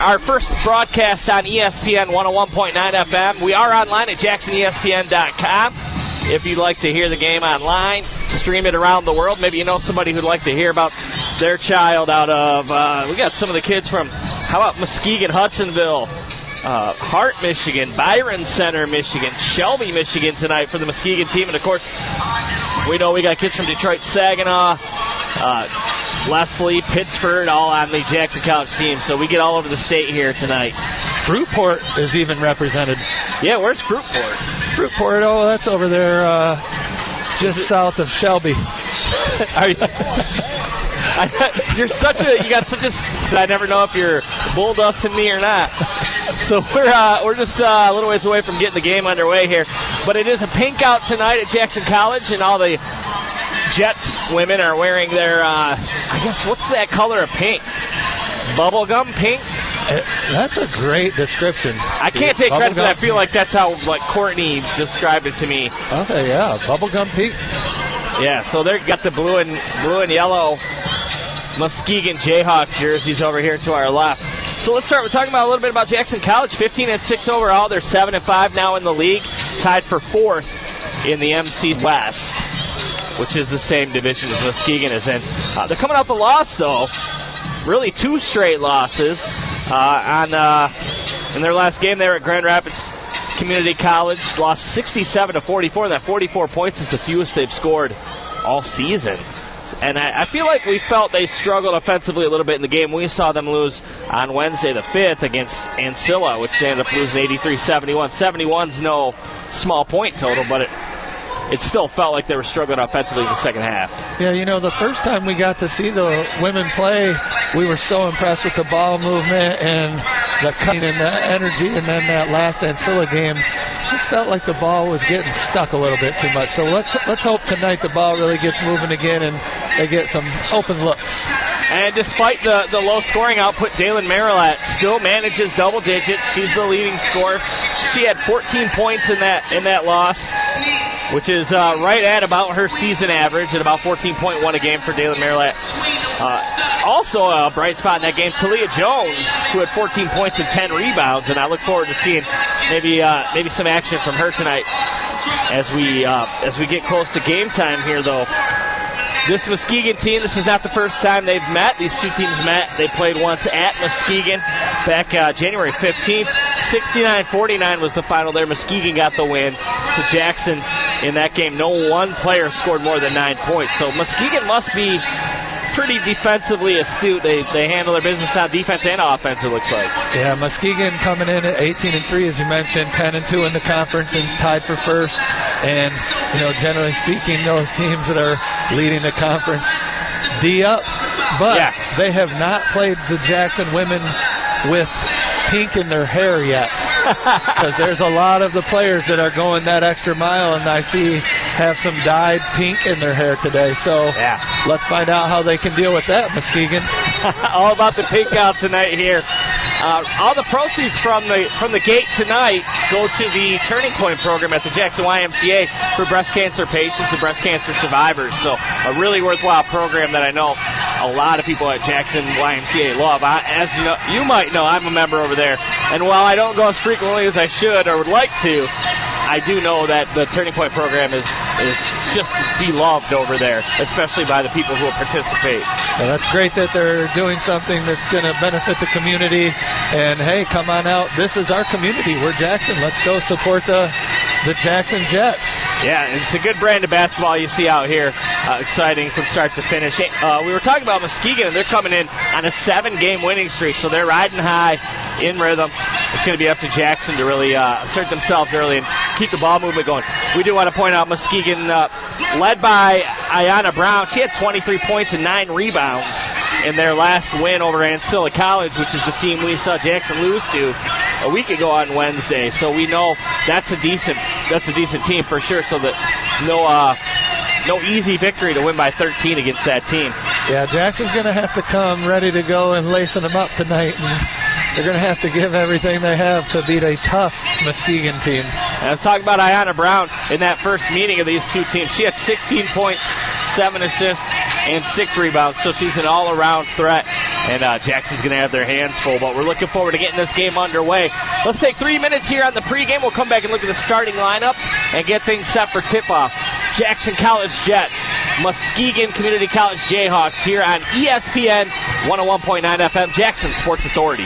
our first broadcast on ESPN 101.9 FM. We are online at jacksonespn.com. If you'd like to hear the game online, stream it around the world. Maybe you know somebody who'd like to hear about their child out of, we got some of the kids from, how about Muskegon, Hudsonville, Hart, Michigan, Byron Center, Michigan, Shelby, Michigan tonight for the Muskegon team. And, of course, we know we got kids from Detroit, Saginaw, Leslie, Pittsford, all on the Jackson College team. So we get all over the state here tonight. Fruitport is even represented. Yeah, where's Fruitport? Fruitport, that's over there just south of Shelby. Are you... you got such a. I never know if you're bull dusting me or not. So we're just a little ways away from getting the game underway here. But it is a pink out tonight at Jackson College, and all the Jets women are wearing their, I guess, what's that color of pink? Bubblegum pink? That's a great description. I can't take credit for that. I feel like that's how Courtney described it to me. Okay, yeah, bubblegum pink. Yeah, so they got the blue and yellow Muskegon Jayhawk jerseys over here to our left. So let's start with talking about a little bit about Jackson College. 15-6 overall. They're 7-5 now in the league, tied for fourth in the MC West, which is the same division as Muskegon is in. They're coming off a loss, though. Really 2 straight losses. In their last game, they were at Grand Rapids Community College, lost 67-44, and that 44 points is the fewest they've scored all season. And I feel like we felt they struggled offensively a little bit in the game. We saw them lose on Wednesday the 5th against Ancilla, which they ended up losing 83-71. 71's no small point total, but it still felt like they were struggling offensively in the second half. Yeah, the first time we got to see the women play, we were so impressed with the ball movement and the cutting and the energy, and then that last Ancilla game just felt like the ball was getting stuck a little bit too much. So let's hope tonight the ball really gets moving again and they get some open looks. And despite the low scoring output, Dalen Marilat still manages double digits. She's the leading scorer. She had 14 points in that loss, which is right at about her season average at about 14.1 a game for Dalen Marilat. Also a bright spot in that game, Talia Jones, who had 14 points and 10 rebounds, and I look forward to seeing maybe some action from her tonight as we get close to game time here, though. This Muskegon team, this is not the first time they've met. These two teams met. They played once at Muskegon back January 15th. 69-49 was the final there. Muskegon got the win. So Jackson, in that game, no one player scored more than 9 points. So Muskegon must be pretty defensively astute. They handle their business on defense and offense, it looks like. Yeah, Muskegon coming in at 18-3, as you mentioned, 10-2 in the conference and tied for first. And, generally speaking, those teams that are leading the conference D up. But They have not played the Jackson women with pink in their hair yet. Because there's a lot of the players that are going that extra mile, and I see have some dyed pink in their hair today. So let's find out how they can deal with that, Muskegon. All about the pink out tonight here. All the proceeds from the gate tonight go to the Turning Point program at the Jackson YMCA for breast cancer patients and breast cancer survivors. So a really worthwhile program that I know a lot of people at Jackson YMCA love. As you might know, I'm a member over there. And while I don't go as frequently as I should or would like to, I do know that the Turning Point program is just beloved over there, especially by the people who will participate. Well, that's great that they're doing something that's going to benefit the community. And, hey, come on out. This is our community. We're Jackson. Let's go support the Jackson Jets. Yeah, it's a good brand of basketball you see out here. Exciting from start to finish. We were talking about Muskegon, and they're coming in on a 7-game winning streak, so they're riding high in rhythm. It's going to be up to Jackson to really assert themselves early and keep the ball movement going. We do want to point out Muskegon, led by Ayanna Brown. She had 23 points and 9 rebounds in their last win over Ancilla College, which is the team we saw Jackson lose to a week ago on Wednesday. So we know that's a decent team for sure. So that no easy victory to win by 13 against that team. Yeah, Jackson's going to have to come ready to go and lacing them up tonight. And they're going to have to give everything they have to beat a tough Muskegon team. And I was talking about Ayanna Brown in that first meeting of these two teams. She had 16 points, 7 assists, and 6 rebounds, so she's an all-around threat And Jackson's going to have their hands full, but we're looking forward to getting this game underway. Let's take 3 minutes here on the pregame. We'll come back and look at the starting lineups and get things set for tip-off. Jackson College Jets, Muskegon Community College Jayhawks here on ESPN 101.9 FM, Jackson Sports Authority.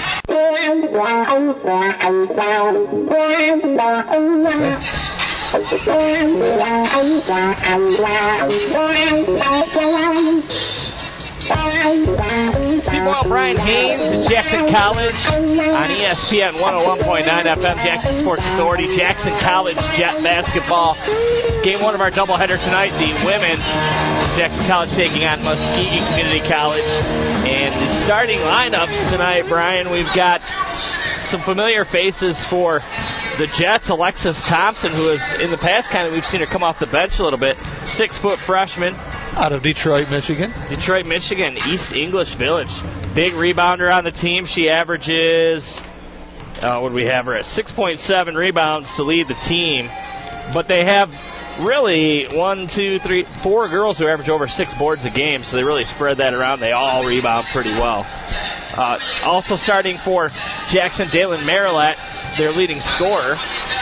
Steve Boyle, Brian Haynes, Jackson College on ESPN 101.9 FM, Jackson Sports Authority. Jackson College Jet basketball. Game one of our doubleheader tonight, the women. Jackson College taking on Muskegon Community College. And the starting lineups tonight, Brian, we've got some familiar faces for the Jets. Alexis Thompson, who is in the past we've seen her come off the bench a little bit. 6-foot freshman. Out of Detroit, Michigan. Detroit, Michigan, East English Village. Big rebounder on the team. She averages, what do we have her at? 6.7 rebounds to lead the team. But they have really 4 girls who average over 6 boards a game, so they really spread that around. They all rebound pretty well. Also starting for Jackson, Dalen Marilat, their leading scorer.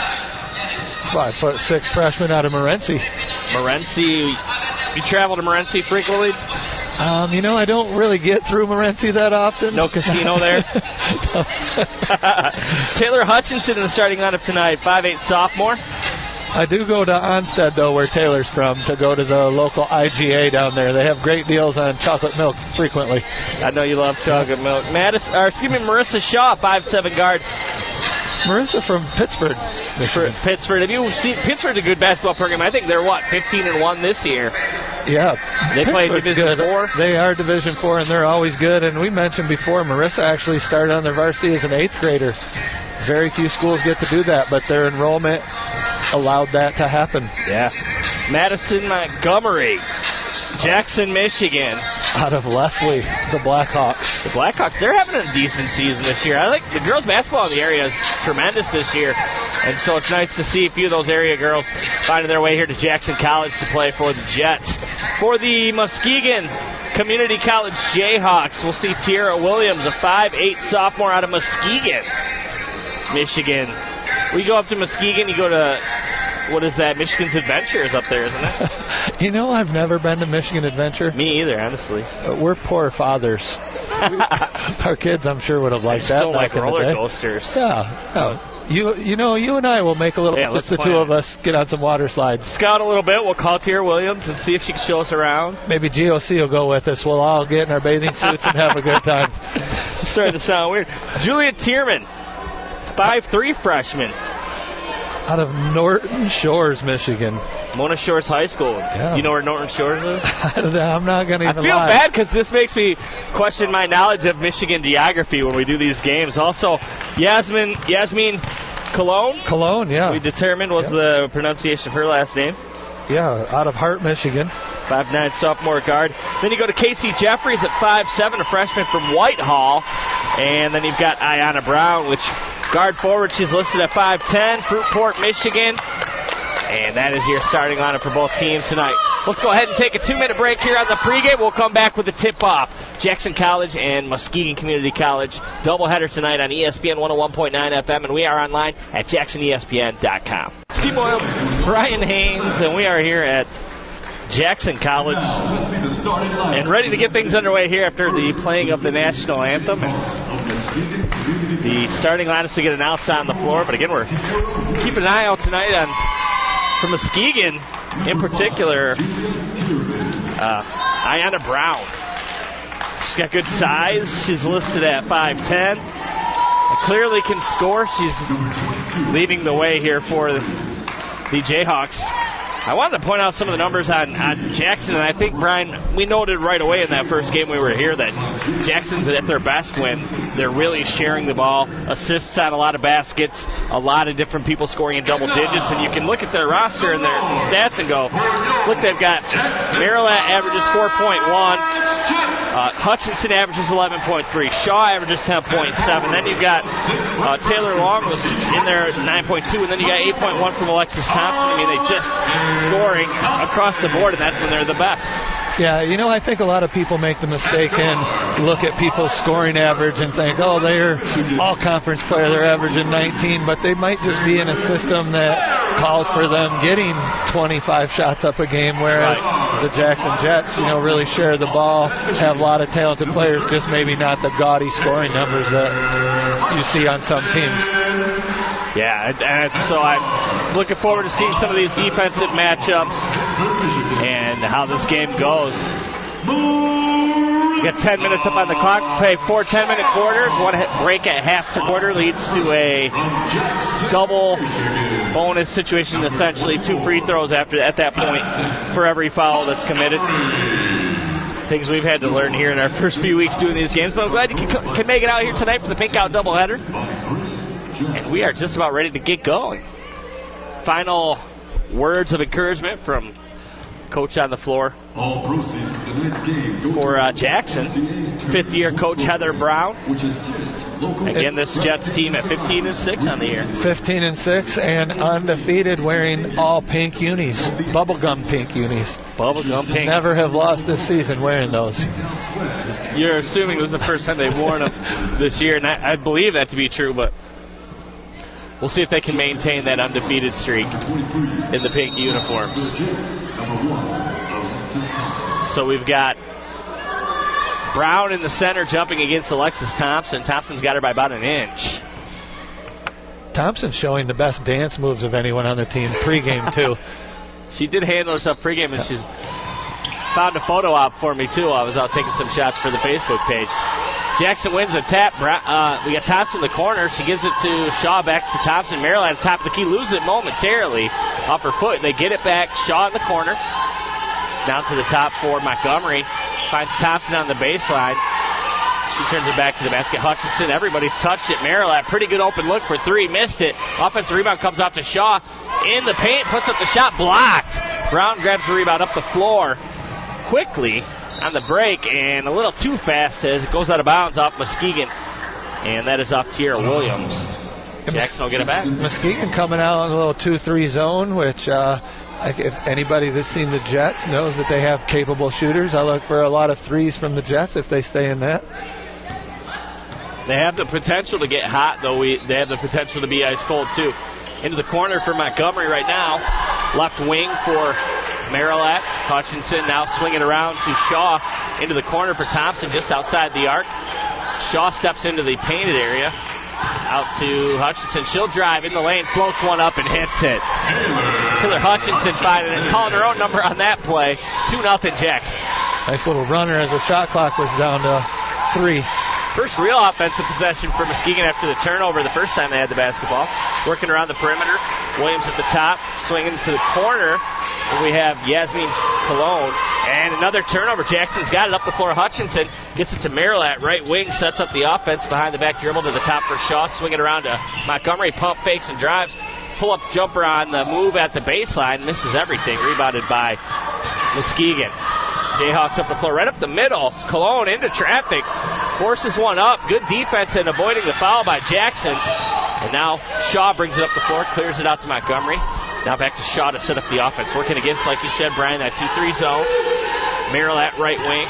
5'6" freshman out of Morenci. You travel to Morenci frequently? I don't really get through Morenci that often. No casino there? Taylor Hutchinson in the starting lineup tonight, 5'8" sophomore. I do go to Onstead, though, where Taylor's from, to go to the local IGA down there. They have great deals on chocolate milk frequently. I know you love chocolate milk. Marissa Shaw, 5'7" guard. Marissa from Pittsburgh. Pittsburgh. Have you seen Pittsburgh's a good basketball program? I think they're 15-1 this year. Yeah, they play Division 4. They are Division 4, and they're always good. And we mentioned before, Marissa actually started on their varsity as an 8th grader. Very few schools get to do that, but their enrollment allowed that to happen. Yeah. Madison Montgomery, Jackson, Michigan. Out of Leslie, the Blackhawks. The Blackhawks, they're having a decent season this year. I like the girls' basketball in the area is tremendous this year. And so it's nice to see a few of those area girls finding their way here to Jackson College to play for the Jets. For the Muskegon Community College Jayhawks, we'll see Tierra Williams, a 5'8" sophomore out of Muskegon, Michigan. We go up to Muskegon, you go to, what is that? Michigan's Adventure is up there, isn't it? I've never been to Michigan Adventure. Me either, honestly. We're poor fathers. Our kids, I'm sure, would have liked that. Still like roller coasters. Yeah. You and I will make a little, just the two of us, get on some water slides. Scout a little bit. We'll call Tierra Williams and see if she can show us around. Maybe GOC will go with us. We'll all get in our bathing suits and have a good time. It's starting to sound weird. Julia Tierman, 5'3" freshman. Out of Norton Shores, Michigan. Mona Shores High School. Yeah. You know where Norton Shores is? I'm not going to even lie. I feel lie. bad because this makes me question my knowledge of Michigan geography when we do these games. Also, Yasmin Cologne. Cologne, yeah. We determined was the pronunciation of her last name. Yeah, out of Hart, Michigan. 5'9" sophomore guard. Then you go to Casey Jeffries at 5'7", a freshman from Whitehall. And then you've got Ayanna Brown, which guard forward, she's listed at 5'10", Fruitport, Michigan. And that is your starting lineup for both teams tonight. Let's go ahead and take a 2-minute break here on the pregame. We'll come back with the tip-off. Jackson College and Muskegon Community College. Doubleheader tonight on ESPN 101.9 FM, and we are online at jacksonespn.com. Steve Boyle, Brian Haynes, and we are here at Jackson College and ready to get things underway here after the playing of the national anthem. And the starting lineups will get announced on the floor, but again, we're keeping an eye out tonight for Muskegon, in particular, Ayanna Brown. She's got good size. She's listed at 5'10". Clearly can score. She's leading the way here for the Jayhawks. I wanted to point out some of the numbers on Jackson, and I think, Brian, we noted right away in that first game we were here that Jackson's at their best when they're really sharing the ball, assists on a lot of baskets, a lot of different people scoring in double digits, and you can look at their roster and their stats and go, look, they've got Marilat averages 4.1, Hutchinson averages 11.3, Shaw averages 10.7, then you've got Taylor Long was in there at 9.2, and then you got 8.1 from Alexis Thompson. I mean, they just scoring across the board, and that's when they're the best. Yeah, I think a lot of people make the mistake and look at people's scoring average and think, oh, they're all-conference player, they're averaging 19, but they might just be in a system that calls for them getting 25 shots up a game, whereas the Jackson Jets, really share the ball, have a lot of talented players, just maybe not the gaudy scoring numbers that you see on some teams. Yeah, and so I'm looking forward to seeing some of these defensive matchups and how this game goes. We got 10 minutes up on the clock. Play 4 10-minute quarters. One break at half to quarter leads to a double bonus situation, essentially 2 free throws at that point for every foul that's committed. Things we've had to learn here in our first few weeks doing these games, but I'm glad you can make it out here tonight for the Pink Out doubleheader. And we are just about ready to get going. Final words of encouragement from Coach on the floor for Jackson. Fifth-year coach Heather Brown. Again, this Jets team at 15-6 on the year. 15-6 and undefeated, wearing all pink unis, bubblegum pink unis. Bubblegum pink. Never have lost this season wearing those. You're assuming it was the first time they've worn them this year, and I believe that to be true, but we'll see if they can maintain that undefeated streak in the pink uniforms. So we've got Brown in the center jumping against Alexis Thompson. Thompson's got her by about an inch. Thompson's showing the best dance moves of anyone on the team pregame, too. She did handle herself pregame, and she's found a photo op for me, too. I was out taking some shots for the Facebook page. Jackson wins the tap. We got Thompson in the corner. She gives it to Shaw, back to Thompson. Maryland at the top of the key, loses it momentarily off her foot. They get it back. Shaw in the corner. Down to the top for Montgomery. Finds Thompson on the baseline. She turns it back to the basket. Hutchinson, everybody's touched it. Maryland, pretty good open look for 3. Missed it. Offensive rebound comes off to Shaw. In the paint, puts up the shot. Blocked. Brown grabs the rebound up the floor quickly on the break, and a little too fast as it goes out of bounds off Muskegon. And that is off Tierra Williams. Jackson will get it back. Muskegon coming out in a little 2-3 zone, which if anybody that's seen the Jets knows that they have capable shooters. I look for a lot of threes from the Jets if they stay in that. They have the potential to get hot, though. They have the potential to be ice cold, too. Into the corner for Montgomery right now. Left wing for Marilat. Hutchinson now swinging around to Shaw. Into the corner for Thompson, just outside the arc. Shaw steps into the painted area. Out to Hutchinson. She'll drive in the lane, floats one up, and hits it. Taylor Hutchinson finding it, calling her own number on that play. 2-0 Jackson. Nice little runner as the shot clock was down to 3. First real offensive possession for Muskegon after the turnover the first time they had the basketball. Working around the perimeter. Williams at the top, swinging to the corner. And we have Yasmin Cologne. And another turnover. Jackson's got it up the floor. Hutchinson gets it to Marilat. Right wing sets up the offense. Behind the back dribble to the top for Shaw. Swinging around to Montgomery. Pump fakes and drives. Pull-up jumper on the move at the baseline. Misses everything. Rebounded by Muskegon. Jayhawks up the floor. Right up the middle. Cologne into traffic. Forces one up. Good defense and avoiding the foul by Jackson. And now Shaw brings it up the floor. Clears it out to Montgomery. Now back to Shaw to set up the offense. Working against, like you said, Brian, that 2-3 zone. Marilat right wing.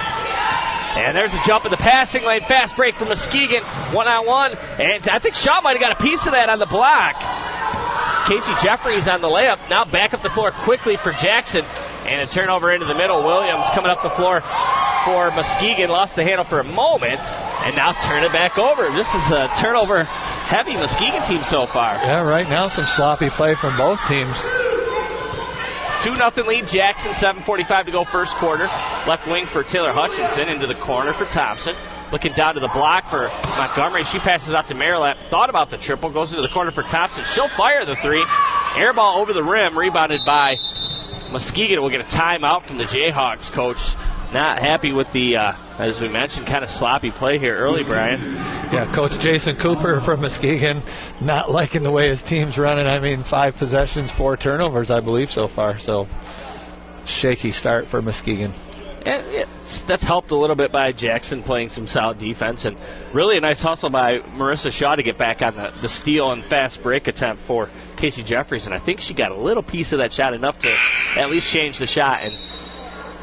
And there's a jump in the passing lane. Fast break from Muskegon. 1-on-1. And I think Shaw might have got a piece of that on the block. Casey Jeffries on the layup. Now back up the floor quickly for Jackson. And a turnover into the middle. Williams coming up the floor for Muskegon. Lost the handle for a moment. And now turn it back over. This is a turnover-heavy Muskegon team so far. Yeah, right now some sloppy play from both teams. 2-0 lead, Jackson, 7:45 to go first quarter. Left wing for Taylor Hutchinson, into the corner for Thompson. Looking down to the block for Montgomery. She passes out to Marilat. Thought about the triple, goes into the corner for Thompson. She'll fire the 3. Air ball over the rim, rebounded by Muskegon. Will get a timeout from the Jayhawks, coach. Not happy with the, as we mentioned, kind of sloppy play here early, Brian. Yeah, Coach Jason Cooper from Muskegon not liking the way his team's running. I mean, 5 possessions, 4 turnovers, I believe, so far. So, shaky start for Muskegon. And that's helped a little bit by Jackson playing some solid defense. And really a nice hustle by Marissa Shaw to get back on the steal and fast break attempt for Casey Jeffries. And I think she got a little piece of that shot, enough to at least change the shot. And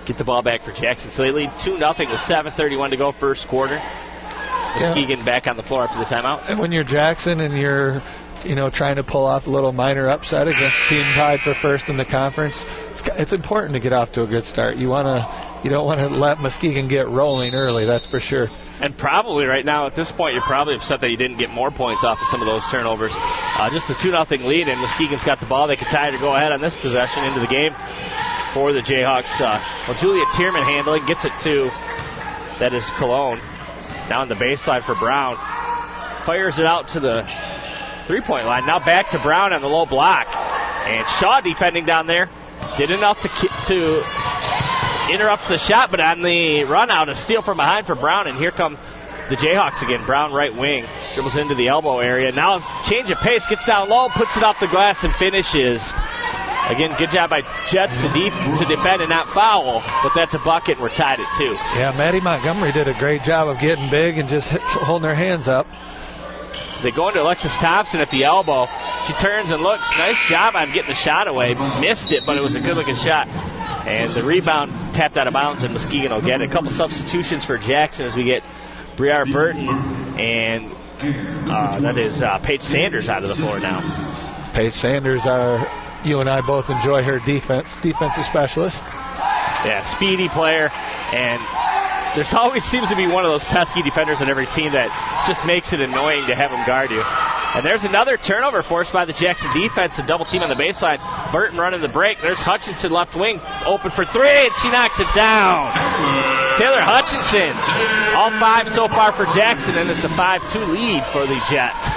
get the ball back for Jackson. So they lead 2-0 with 7:31 to go first quarter. Muskegon back on the floor after the timeout. And when you're Jackson and you're trying to pull off a little minor upset against a team tied for first in the conference, it's important to get off to a good start. You don't want to let Muskegon get rolling early, that's for sure. And probably right now at this point, you're probably upset that you didn't get more points off of some of those turnovers. Just a 2-0 lead, and Muskegon's got the ball. They can tie to go ahead on this possession into the game for the Jayhawks. Julia Tierman handling, gets it to, that is Cologne. Down the baseline for Brown. Fires it out to the three-point line. Now back to Brown on the low block. And Shaw defending down there. Did enough to interrupt the shot, but on the run out, a steal from behind for Brown, and here come the Jayhawks again. Brown right wing, dribbles into the elbow area. Now change of pace, gets down low, puts it off the glass, and finishes. Again, good job by Jets to defend and not foul, but that's a bucket, and we're tied at 2. Yeah, Maddie Montgomery did a great job of getting big and just holding her hands up. They go into Alexis Thompson at the elbow. She turns and looks. Nice job on getting the shot away. Missed it, but it was a good-looking shot. And the rebound tapped out of bounds, and Muskegon will get it. A couple substitutions for Jackson as we get Briar Burton and that is Paige Sanders out of the floor now. Paige Sanders, you and I both enjoy her defensive specialist. Yeah, speedy player, and there's always seems to be one of those pesky defenders on every team that just makes it annoying to have them guard you. And there's another turnover forced by the Jackson defense, a double team on the baseline. Burton running the break. There's Hutchinson left wing, open for three, and she knocks it down. Taylor Hutchinson, all 5 so far for Jackson, and it's a 5-2 lead for the Jets.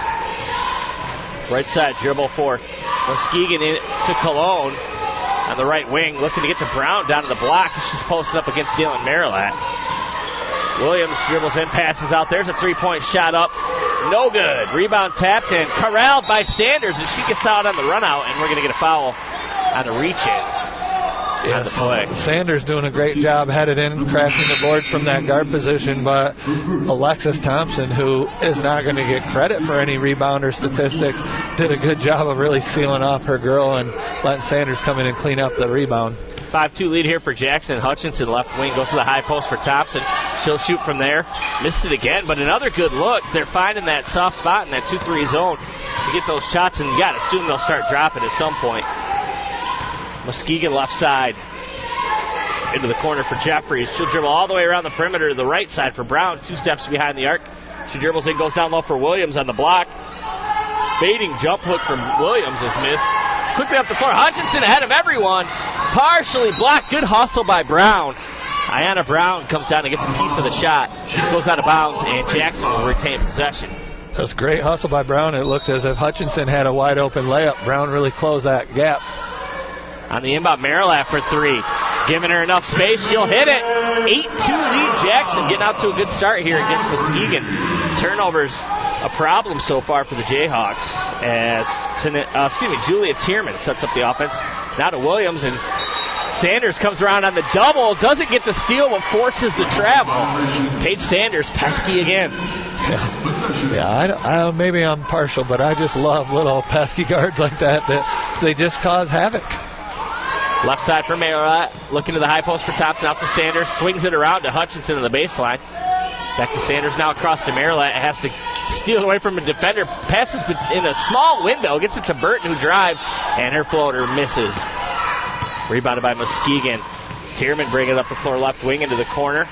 Right side dribble for Muskegon to Cologne on the right wing, looking to get to Brown down to the block. She's posted up against Dylan Marilat. Williams dribbles in, passes out. There's a three-point shot up. No good. Rebound tapped and corralled by Sanders, and she gets out on the run out, and we're going to get a foul on a reach-in. Yes, Sanders doing a great job headed in, crashing the boards from that guard position, but Alexis Thompson, who is not going to get credit for any rebounder statistic, did a good job of really sealing off her girl and letting Sanders come in and clean up the rebound. 5-2 lead here for Jackson. Hutchinson left wing goes to the high post for Thompson. She'll shoot from there. Missed it again, but another good look. They're finding that soft spot in that 2-3 zone to get those shots, and you got to assume they'll start dropping at some point. Muskegon left side into the corner for Jeffries. She'll dribble all the way around the perimeter to the right side for Brown. 2 steps behind the arc. She dribbles in, goes down low for Williams on the block. Fading jump hook from Williams is missed. Quickly up the floor. Hutchinson ahead of everyone. Partially blocked. Good hustle by Brown. Ayanna Brown comes down and gets a piece of the shot. Goes out of bounds, and Jackson will retain possession. That's great hustle by Brown. It looked as if Hutchinson had a wide open layup. Brown really closed that gap. On the inbound, Marilat for 3. Giving her enough space, she'll hit it. 8-2 lead Jackson, getting out to a good start here against Muskegon. Turnovers a problem so far for the Jayhawks as Julia Tierman sets up the offense. Now to Williams, and Sanders comes around on the double, doesn't get the steal, but forces the travel. Paige Sanders, pesky again. Yeah, maybe I'm partial, but I just love little pesky guards like that they just cause havoc. Left side for Marilat, looking to the high post for Thompson, out to Sanders, swings it around to Hutchinson on the baseline. Back to Sanders, now across to Marilat, has to steal it away from a defender, passes in a small window, gets it to Burton, who drives, and her floater misses. Rebounded by Muskegon. Tierman bringing it up the floor left wing into the corner.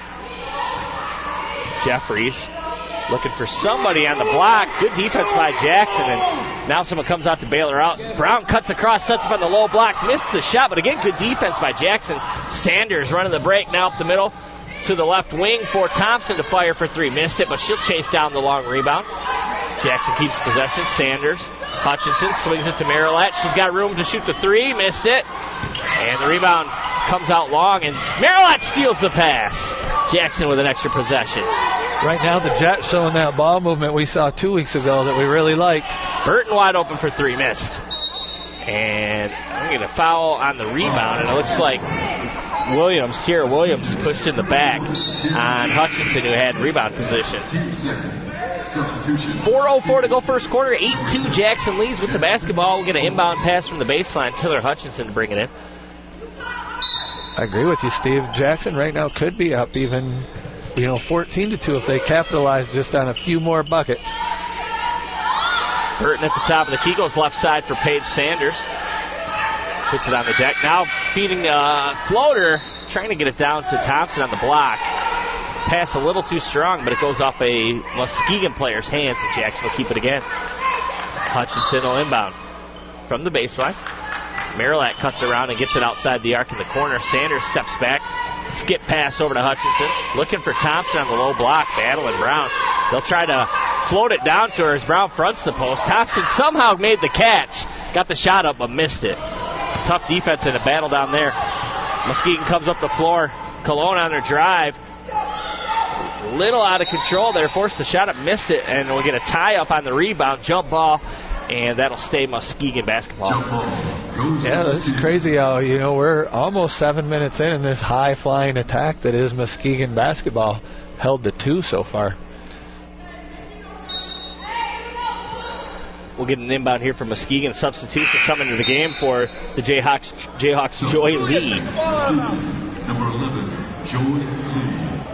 Jeffries looking for somebody on the block. Good defense by Jackson, and now someone comes out to bail her out. Brown cuts across, sets up on the low block, missed the shot, but again, good defense by Jackson. Sanders running the break now up the middle to the left wing for Thompson to fire for 3. Missed it, but she'll chase down the long rebound. Jackson keeps possession. Sanders, Hutchinson swings it to Marilat. She's got room to shoot the 3, missed it. And the rebound comes out long, and Marilat steals the pass. Jackson with an extra possession. Right now, the Jets showing that ball movement we saw 2 weeks ago that we really liked. Burton wide open for 3, missed. And I'm going to foul on the rebound, and it looks like Tierra Williams pushed in the back on Hutchinson, who had rebound position. 4:04 to go first quarter. 8-2 Jackson leads with the basketball. We'll get an inbound pass from the baseline. Taylor Hutchinson to bring it in. I agree with you, Steve. Jackson right now could be up even, 14-2 if they capitalize just on a few more buckets. Burton at the top of the key, goes left side for Paige Sanders. Puts it on the deck. Now feeding floater, trying to get it down to Thompson on the block. Pass a little too strong, but it goes off a Muskegon player's hands, and Jackson will keep it again. Hutchinson will inbound from the baseline. Marilat cuts around and gets it outside the arc in the corner. Sanders steps back. Skip pass over to Hutchinson. Looking for Thompson on the low block. Battling Brown. They'll try to float it down to her as Brown fronts the post. Thompson somehow made the catch. Got the shot up but missed it. Tough defense in a battle down there. Muskegon comes up the floor. Cologne on their drive. Little out of control there. Forced the shot up, missed it, and we'll get a tie up on the rebound. Jump ball, and that'll stay Muskegon basketball. Yeah, this is crazy how, we're almost 7 minutes in this high-flying attack that is Muskegon basketball. Held to 2 so far. We'll get an inbound here from Muskegon. Substitution coming to the game for the Jayhawks Joy Lee. Number 11, Joy Lee.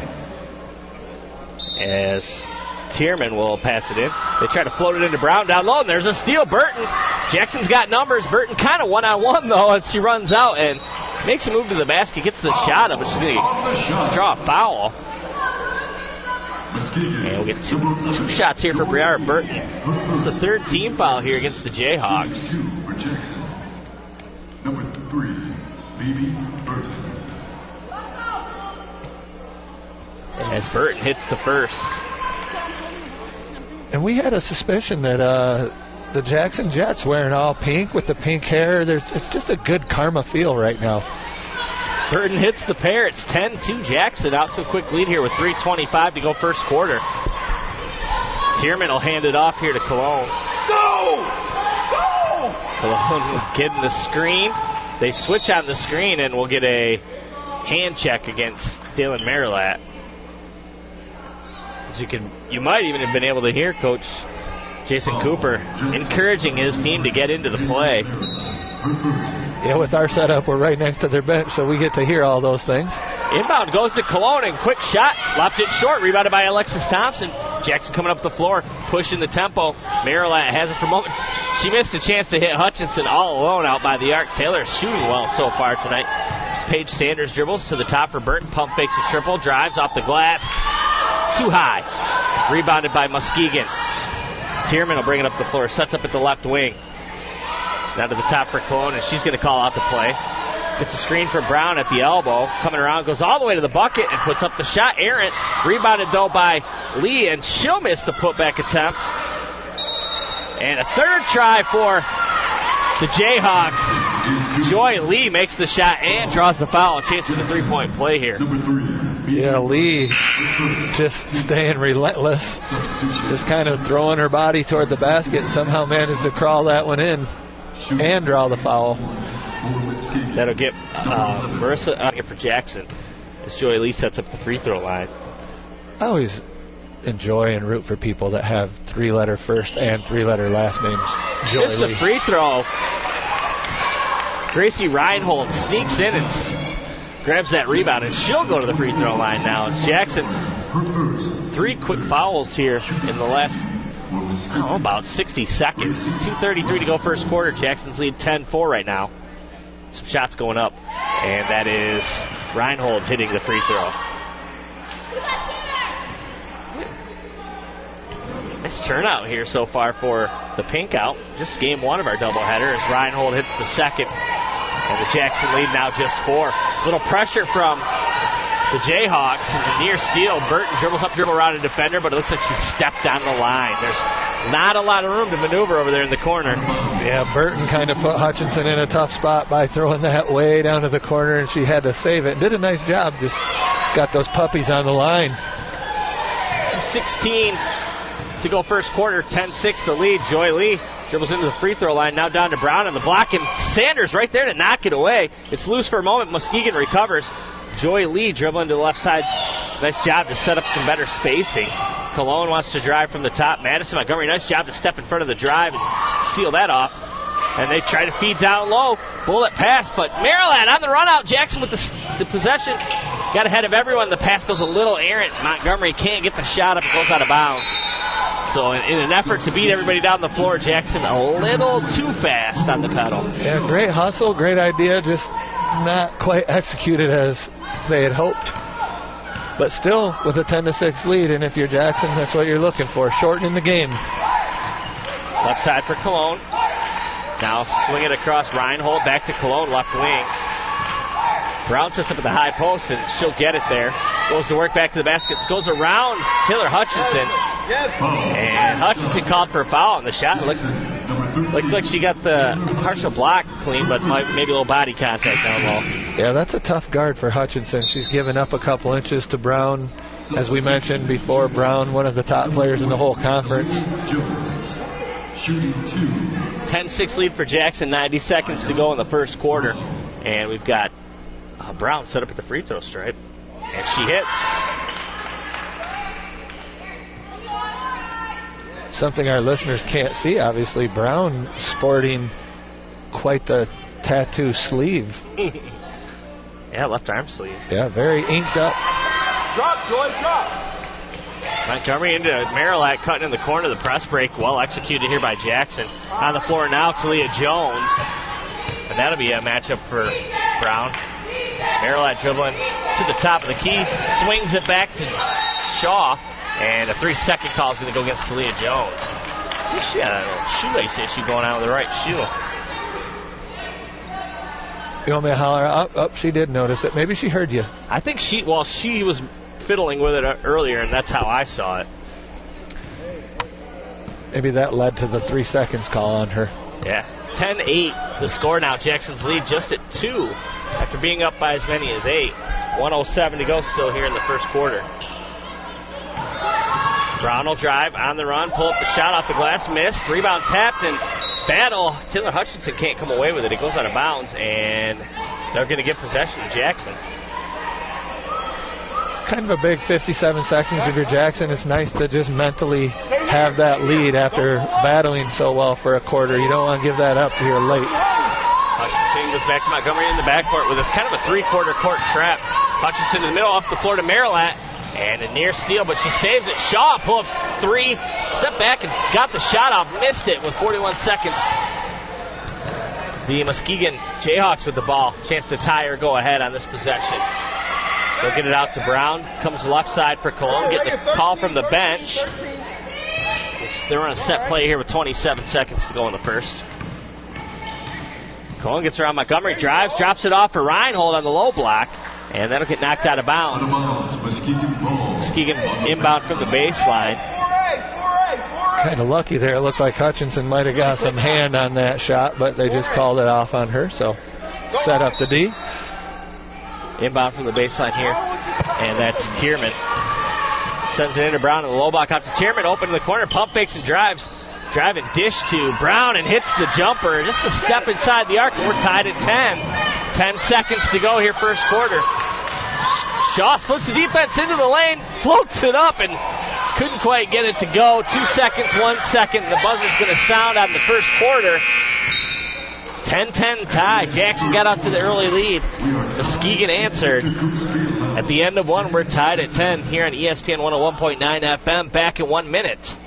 As Tierman will pass it in. They try to float it into Brown down low, and there's a steal. Burton. Jackson's got numbers. Burton kind of one-on-one, though, as she runs out and makes a move to the basket, gets the shot up, but she's going to draw a foul. And we'll get two shots here for Briara Burton. It's the third team foul here against the Jayhawks. Number 3, Phoebe Burton. As Burton hits the first. And we had a suspicion that the Jackson Jets wearing all pink with the pink hair. It's just a good karma feel right now. Burton hits the pair. It's 10-2 Jackson, out to a quick lead here with 3:25 to go first quarter. Tierman will hand it off here to Cologne. Go! Cologne getting the screen. They switch on the screen, and we'll get a hand check against Dalen Marilat. As you might even have been able to hear Coach Jason Cooper encouraging his team to get into the play. Yeah, with our setup, we're right next to their bench, so we get to hear all those things. Inbound goes to Cologne, and quick shot. Lopped it short, rebounded by Alexis Thompson. Jackson coming up the floor, pushing the tempo. Marilat has it for a moment. She missed a chance to hit Hutchinson all alone out by the arc. Taylor shooting well so far tonight. Paige Sanders dribbles to the top for Burton. Pump fakes a triple, drives off the glass. Too high. Rebounded by Muskegon. Tierman will bring it up the floor, sets up at the left wing. Now to the top for Cologne, and she's going to call out the play. Gets a screen for Brown at the elbow. Coming around, goes all the way to the bucket and puts up the shot. Errant. Rebounded, though, by Lee, and she'll miss the putback attempt. And a third try for the Jayhawks. Joy Lee makes the shot and draws the foul. A chance at a three-point play here. Yeah, Lee just staying relentless. Just kind of throwing her body toward the basket and somehow managed to crawl that one in and draw the foul. That'll get Marissa for Jackson as Joy Lee sets up the free throw line. I always enjoy and root for people that have 3-letter first and 3-letter last names. Joy Just Lee. the free throw. Gracie Reinhold sneaks in and grabs that rebound, and she'll go to the free throw line now. It's Jackson. 3 quick fouls here in the last, about 60 seconds. 2:33 to go first quarter. Jackson's lead 10-4 right now. Some shots going up, and that is Reinhold hitting the free throw. Nice turnout here so far for the Pink Out. Just game 1 of our doubleheader as Reinhold hits the second. And the Jackson lead now just 4. Little pressure from the Jayhawks. And the near steal. Burton dribbles up, dribble around a defender, but it looks like she stepped on the line. There's not a lot of room to maneuver over there in the corner. Yeah, Burton kind of put Hutchinson in a tough spot by throwing that way down to the corner, and she had to save it. Did a nice job. Just got those puppies on the line. 2:16 to go first quarter. 10-6 the lead. Joy Lee dribbles into the free throw line, now down to Brown on the block, and Sanders right there to knock it away. It's loose for a moment. Muskegon recovers. Joy Lee dribbling to the left side. Nice job to set up some better spacing. Cologne wants to drive from the top. Madison Montgomery, nice job to step in front of the drive and seal that off. And they try to feed down low. Bullet pass, but Marilat on the run out. Jackson with the the possession got ahead of everyone. The pass goes a little errant. Montgomery can't get the shot up. It goes out of bounds. So in an effort to beat everybody down the floor, Jackson a little too fast on the pedal. Yeah, great hustle, great idea, just not quite executed as they had hoped. But still with a 10-6 lead, and if you're Jackson, that's what you're looking for, shortening the game. Left side for Cologne. Now swing it across Reinhold, back to Cologne, left wing. Brown sets up at the high post, and she'll get it there. Goes to work back to the basket, goes around Taylor Hutchinson. And Hutchinson called for a foul on the shot. Looked like she got the partial block clean, but maybe a little body contact down low. Yeah, that's a tough guard for Hutchinson. She's given up a couple inches to Brown. As we mentioned before, Brown, one of the top players in the whole conference. Shooting 2. 10-6 lead for Jackson, 90 seconds to go in the first quarter. And we've got Brown set up at the free throw stripe. And she hits. Something our listeners can't see, obviously. Brown sporting quite the tattoo sleeve. Yeah, left arm sleeve. Yeah, very inked up. Drop, Joy, drop. Montgomery into Marilat, cutting in the corner. The press break, well executed here by Jackson. On the floor now, Talia Jones. And that'll be a matchup for Brown. Marilat dribbling to the top of the key, swings it back to Shaw. And a 3-second call is going to go against Talia Jones. I think she had a little shoelace issue going on with the right shoe. You want me to holler up? She did notice it. Maybe she heard you. I think she was fiddling with it earlier, and that's how I saw it. Maybe that led to the 3 seconds call on her. Yeah. 10-8 the score now. Jackson's lead just at 2 after being up by as many as 8. 1:07 to go still here in the first quarter. Brown will drive on the run, pull up the shot off the glass, missed, rebound tapped, and battle. Taylor Hutchinson can't come away with it. It goes out of bounds, and they're going to get possession of Jackson. Kind of a big 57 seconds if you're Jackson. It's nice to just mentally have that lead after battling so well for a quarter. You don't want to give that up here late. Hutchinson goes back to Montgomery in the backcourt with this kind of a three-quarter court trap. Hutchinson in the middle, off the floor to Marilat. And a near steal, but she saves it. Shaw pull up 3, step back and got the shot off, missed it with 41 seconds. The Muskegon Jayhawks with the ball. Chance to tie or go ahead on this possession. They'll get it out to Brown. Comes left side for Cologne. Get the call from the bench. They're on a set play here with 27 seconds to go in the first. Cologne gets around Montgomery, drives, drops it off for Reinhold on the low block. And that'll get knocked out of bounds. Muskegon inbound from the baseline. Kind of lucky there. It looked like Hutchinson might have got some hand on that shot, but they just called it off on her. So set up the D. Inbound from the baseline here. And that's Tierman. Sends it into Brown and the low block out to Tierman. Open in the corner. Pump fakes and drives. Driving dish to Brown and hits the jumper. Just a step inside the arc. And we're tied at 10. 10 seconds to go here first quarter. Shaw splits the defense into the lane, floats it up, and couldn't quite get it to go. 2 seconds, 1 second. The buzzer's going to sound on the first quarter. 10-10 tie. Jackson got out to the early lead. Muskegon answered. At the end of one, we're tied at 10 here on ESPN 101.9 FM. Back in 1 minute.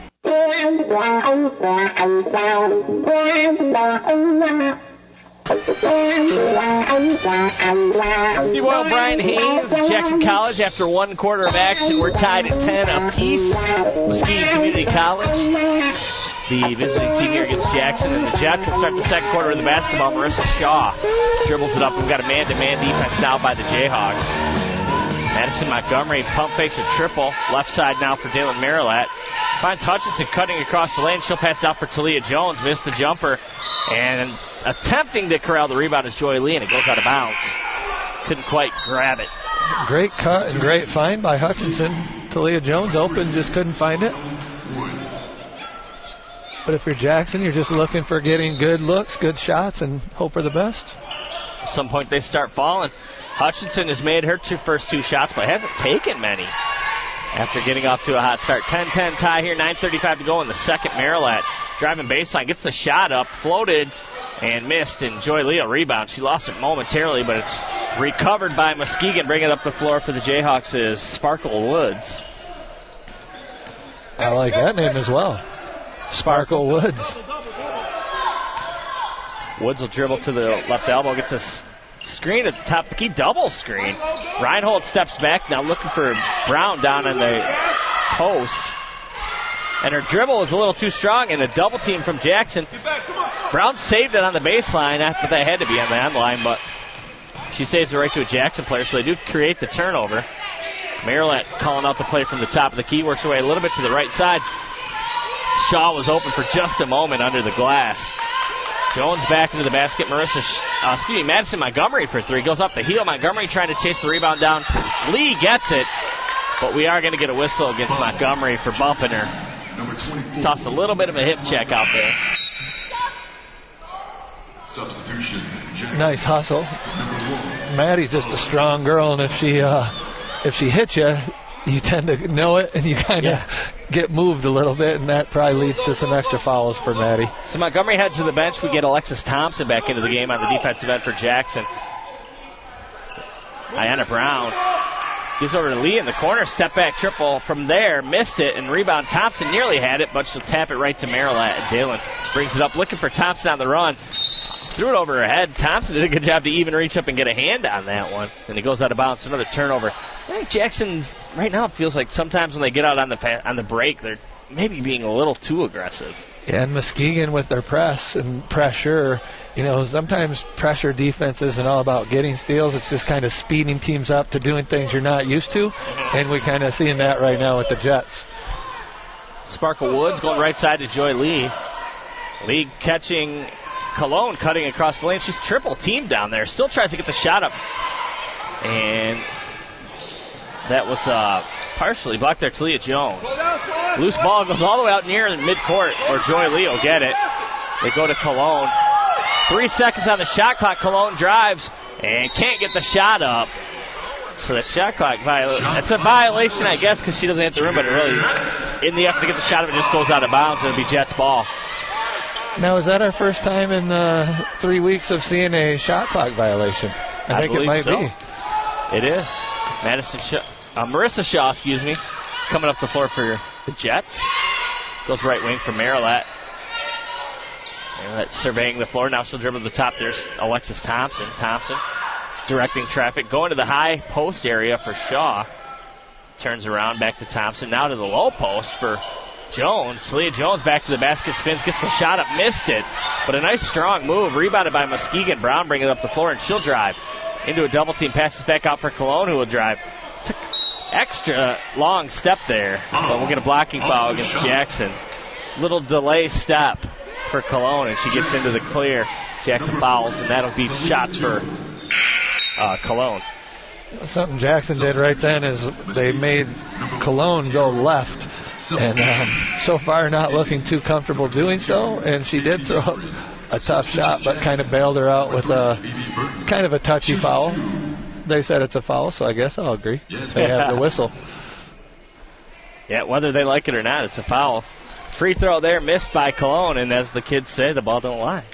Steve Oil, Brian Haynes, Jackson College. After 1 quarter of action, we're tied at 10 apiece. Muskegon Community College, the visiting team here against Jackson, and the Jets will start the second quarter with the basketball. Marissa Shaw dribbles it up. We've got a man-to-man defense now by the Jayhawks. Madison Montgomery pump fakes a triple. Left side now for Dalen Marilat. Finds Hutchinson cutting across the lane. She'll pass it out for Talia Jones. Missed the jumper. And attempting to corral the rebound is Joy Lee, and it goes out of bounds. Couldn't quite grab it. Great cut and great find by Hutchinson. Talia Jones open, just couldn't find it. But if you're Jackson, you're just looking for getting good looks, good shots, and hope for the best. At some point they start falling. Hutchinson has made her first two shots, but hasn't taken many after getting off to a hot start. 10-10 tie here, 9:35 to go in the second. Marilat driving baseline, gets the shot up, floated, and missed, and Joy Lee a rebound. She lost it momentarily, but it's Recovered by Muskegon. Bringing it up the floor for the Jayhawks is Sparkle Woods. I like that name as well. Sparkle Woods. Woods will dribble to the left elbow. Gets a screen at the top of the key. Double screen. Reinhold steps back. Now looking for Brown down in the post. And her dribble is a little too strong. And a double team from Jackson. Brown saved it on the baseline. But they had to be on the end line. But she saves it right to a Jackson player. So they do create the turnover. Maryland calling out the play from the top of the key. Works her way a little bit to the right side. Shaw was open for just a moment under the glass. Jones back into the basket. Madison Montgomery for three. Goes up the heel. Montgomery trying to chase the rebound down. Lee gets it. But we are going to get a whistle against Montgomery for bumping her. Tossed a little bit of a hip check out there. Substitution. Nice hustle. Maddie's just a strong girl, and if she hits you, you tend to know it, and you kind of get moved a little bit, and that probably leads to some extra fouls for Maddie. So Montgomery heads to the bench. We get Alexis Thompson back into the game on the defensive end for Jackson. Ayanna Brown gives over to Lee in the corner. Step back triple from there. Missed it, and rebound. Thompson nearly had it, but she'll tap it right to Marilat. And Dalen brings it up, looking for Thompson on the run. Threw it over her head. Thompson did a good job to even reach up and get a hand on that one. And it goes out of bounds. Another turnover. I think Jackson's right now, it feels like sometimes when they get out on the break, they're maybe being a little too aggressive. Yeah, and Muskegon with their press and pressure, sometimes pressure defense isn't all about getting steals. It's just kind of speeding teams up to doing things you're not used to. And we kind of seeing that right now with the Jets. Sparkle Woods going right side to Joy Lee. Lee catching Cologne, cutting across the lane. She's triple teamed down there. Still tries to get the shot up. And that was partially blocked there to Leah Jones. Loose ball goes all the way out near the midcourt, or Joy Lee will get it. They go to Cologne. 3 seconds on the shot clock. Cologne drives and can't get the shot up. So that shot clock violation. That's a violation, I guess, because she doesn't hit the rim, but it really, in the effort to get the shot up, it just goes out of bounds, and it'll be Jets ball. Now, is that our first time in 3 weeks of seeing a shot clock violation? I think it might be. It is. Marissa Shaw, coming up the floor for the Jets. Goes right wing for Marilat. Marilat surveying the floor. Now she'll dribble to the top. There's Alexis Thompson. Thompson directing traffic. Going to the high post area for Shaw. Turns around back to Thompson. Now to the low post for Jones. Leah Jones back to the basket, spins, gets the shot up, missed it. But a nice strong move, rebounded by Muskegon. Brown bringing it up the floor, and she'll drive into a double team. Passes back out for Cologne, who will drive. Took extra long step there, but we'll get a blocking foul against Jackson. Little delay step for Cologne, and she gets into the clear. Jackson fouls, and that'll be shots for Cologne. Something Jackson did right then is they made Cologne go left. And so far not looking too comfortable doing so. And she did throw up a tough shot, but kind of bailed her out with a kind of a touchy foul. They said it's a foul, so I guess I'll agree. They have the whistle. Yeah, whether they like it or not, it's a foul. Free throw there, missed by Cologne, and as the kids say, the ball don't lie.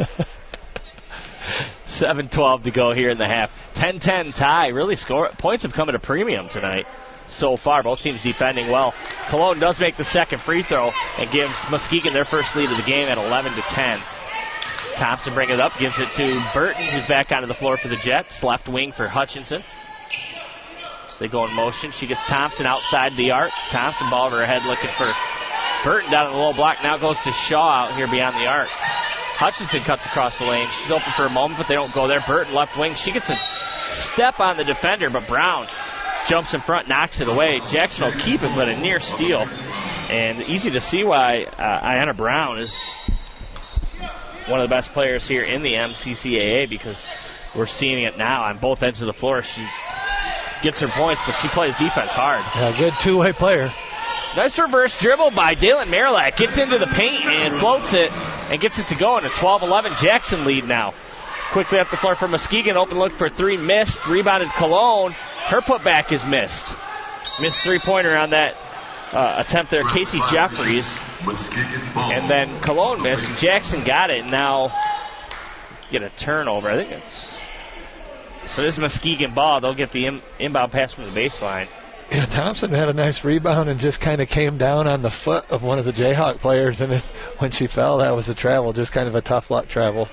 7:12 to go here in the half. 10-10 tie. Really points have come at a premium tonight so far. Both teams defending well. Cologne does make the second free throw and gives Muskegon their first lead of the game at 11-10. Thompson bringing it up, gives it to Burton, who's back onto the floor for the Jets. Left wing for Hutchinson. So they go in motion. She gets Thompson outside the arc. Thompson ball over her head looking for Burton down in the low block. Now goes to Shaw out here beyond the arc. Hutchinson cuts across the lane. She's open for a moment, but they don't go there. Burton left wing. She gets a step on the defender, but Brown jumps in front, knocks it away. Jackson will keep it, but a near steal. And easy to see why Ayanna Brown is one of the best players here in the MCCAA, because we're seeing it now on both ends of the floor. She gets her points, but she plays defense hard. Yeah, good two-way player. Nice reverse dribble by Dalen Marilat. Gets into the paint and floats it and gets it to go in a 12-11 Jackson lead now. Quickly up the floor for Muskegon. Open look for three, missed. Rebounded Cologne. Her putback is missed. Missed three-pointer on that attempt there. Casey Jeffries. And then Cologne missed. Jackson got it. Now get a turnover. I think it's So this is Muskegon ball. They'll get the inbound pass from the baseline. Yeah, Thompson had a nice rebound and just kind of came down on the foot of one of the Jayhawk players, and when she fell, that was a travel, just kind of a tough luck travel.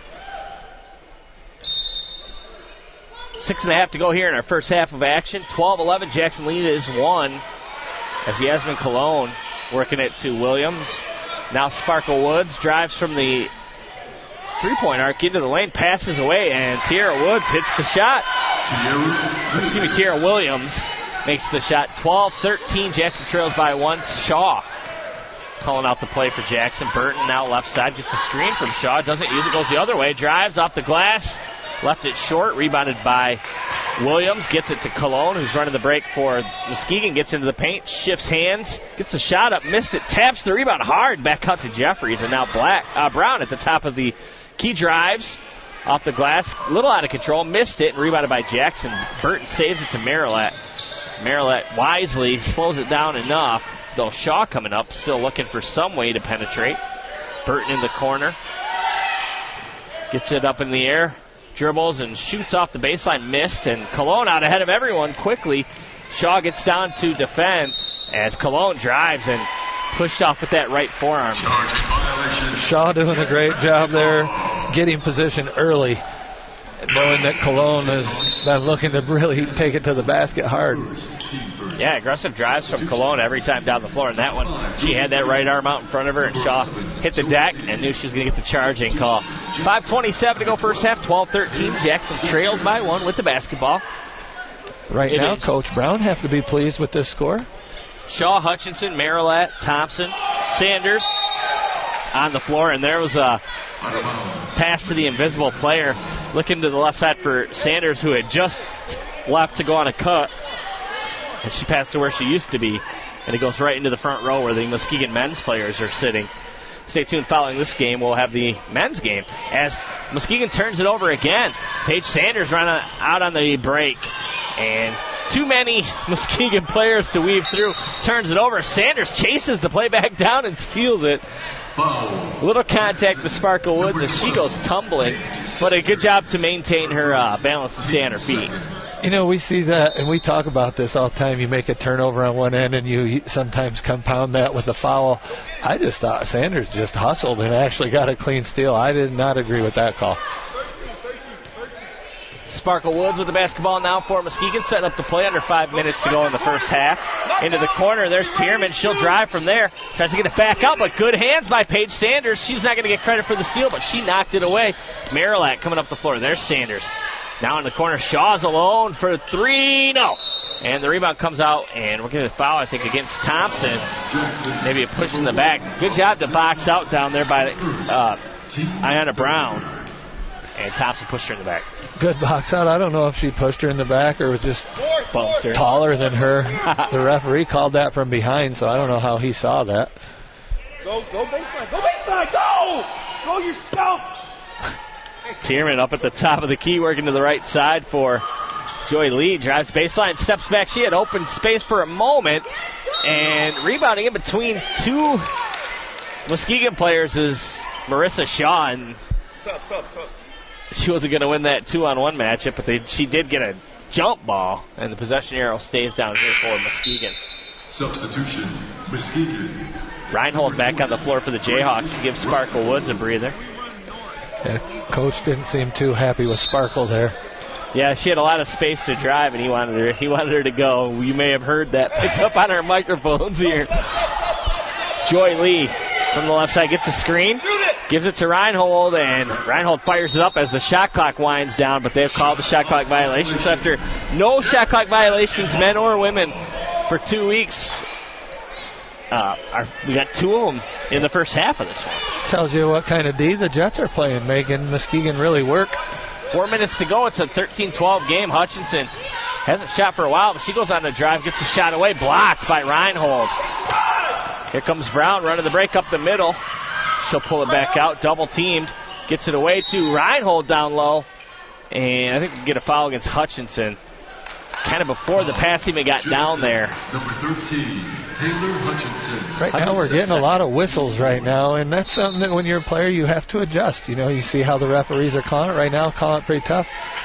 6.5 to go here in our first half of action. 12-11, Jackson lead is 1 as Yasmin Cologne working it to Williams. Now Sparkle Woods drives from the three-point arc into the lane, passes away, and Tierra Woods hits the shot. Tierra Williams makes the shot. 12-13, Jackson trails by 1. Shaw calling out the play for Jackson. Burton now left side, gets a screen from Shaw, doesn't use it, goes the other way, drives off the glass, left it short, rebounded by Williams, gets it to Cologne, who's running the break for Muskegon, gets into the paint, shifts hands, gets the shot up, missed it, taps the rebound hard, back out to Jeffries, and now Brown at the top of the key, drives off the glass, a little out of control, missed it, and rebounded by Jackson. Burton saves it to Marilette. Marilette wisely slows it down enough, though Shaw coming up, still looking for some way to penetrate. Burton in the corner, gets it up in the air, dribbles and shoots off the baseline, missed, and Cologne out ahead of everyone quickly. Shaw gets down to defend as Cologne drives and pushed off with that right forearm. Shaw doing a great job there, getting position early, knowing that Cologne has been looking to really take it to the basket hard. Yeah, aggressive drives from Cologne every time down the floor. And that one, she had that right arm out in front of her, and Shaw hit the deck and knew she was going to get the charging call. 5:27 to go first half, 12-13. Jackson trails by 1 with the basketball. Right now, Coach Brown have to be pleased with this score. Shaw, Hutchinson, Marilette, Thompson, Sanders on the floor, and there was a pass to the invisible player. Looking to the left side for Sanders, who had just left to go on a cut. And she passed to where she used to be, and it goes right into the front row where the Muskegon men's players are sitting. Stay tuned. Following this game, we'll have the men's game as Muskegon turns it over again. Paige Sanders running out on the break, and too many Muskegon players to weave through. Turns it over. Sanders chases the play back down and steals it. A little contact with Sparkle Woods as she goes tumbling, but a good job to maintain her balance and stay on her feet. You know, we see that, and we talk about this all the time. You make a turnover on one end, and you sometimes compound that with a foul. I just thought Sanders just hustled and actually got a clean steal. I did not agree with that call. Sparkle Woods with the basketball now for Muskegon, setting up the play, under 5 minutes to go in the first half. Into the corner, there's Tierman. She'll drive from there. Tries to get it back up, but good hands by Paige Sanders. She's not going to get credit for the steal, but she knocked it away. Marilette coming up the floor. There's Sanders. Now in the corner, Shaw's alone for 3. No. And the rebound comes out, and we're getting a foul, I think, against Thompson. Maybe a push in the back. Good job to box out down there by Ayanna Brown. And Thompson pushed her in the back. Good box out. I don't know if she pushed her in the back or was just bumped her. Taller than her. The referee called that from behind, so I don't know how he saw that. Go baseline. Go baseline. Go! Go yourself. Tierman up at the top of the key, working to the right side for Joy Lee. Drives baseline, steps back. She had open space for a moment. And rebounding in between two Muskegon players is Marissa Shaw. And she wasn't going to win that 2-on-1 matchup, but she did get a jump ball, and the possession arrow stays down here for Muskegon. Substitution, Muskegon. Reinhold back on the floor for the Jayhawks to give Sparkle Woods a breather. Yeah, Coach didn't seem too happy with Sparkle there. Yeah, she had a lot of space to drive, and he wanted her to go. You may have heard that picked up on our microphones here. Joy Lee from the left side gets a screen, gives it to Reinhold, and Reinhold fires it up as the shot clock winds down, but they've called the shot clock violation. So after no shot clock violations, men or women, for 2 weeks, we got 2 of them in the first half of this one. Tells you what kind of D the Jets are playing, making Muskegon really work. 4 minutes to go. It's a 13-12 game. Hutchinson hasn't shot for a while, but she goes on the drive, gets a shot away, blocked by Reinhold. Here comes Brown running the break up the middle. She'll pull it back out, double teamed, gets it away to Reinhold down low, and I think we get a foul against Hutchinson. Kind of before the pass even got down there. Number 13, Taylor Hutchinson. Right now we're getting a lot of whistles right now, and that's something that when you're a player you have to adjust. You know, you see how the referees are calling it right now, calling it pretty tough.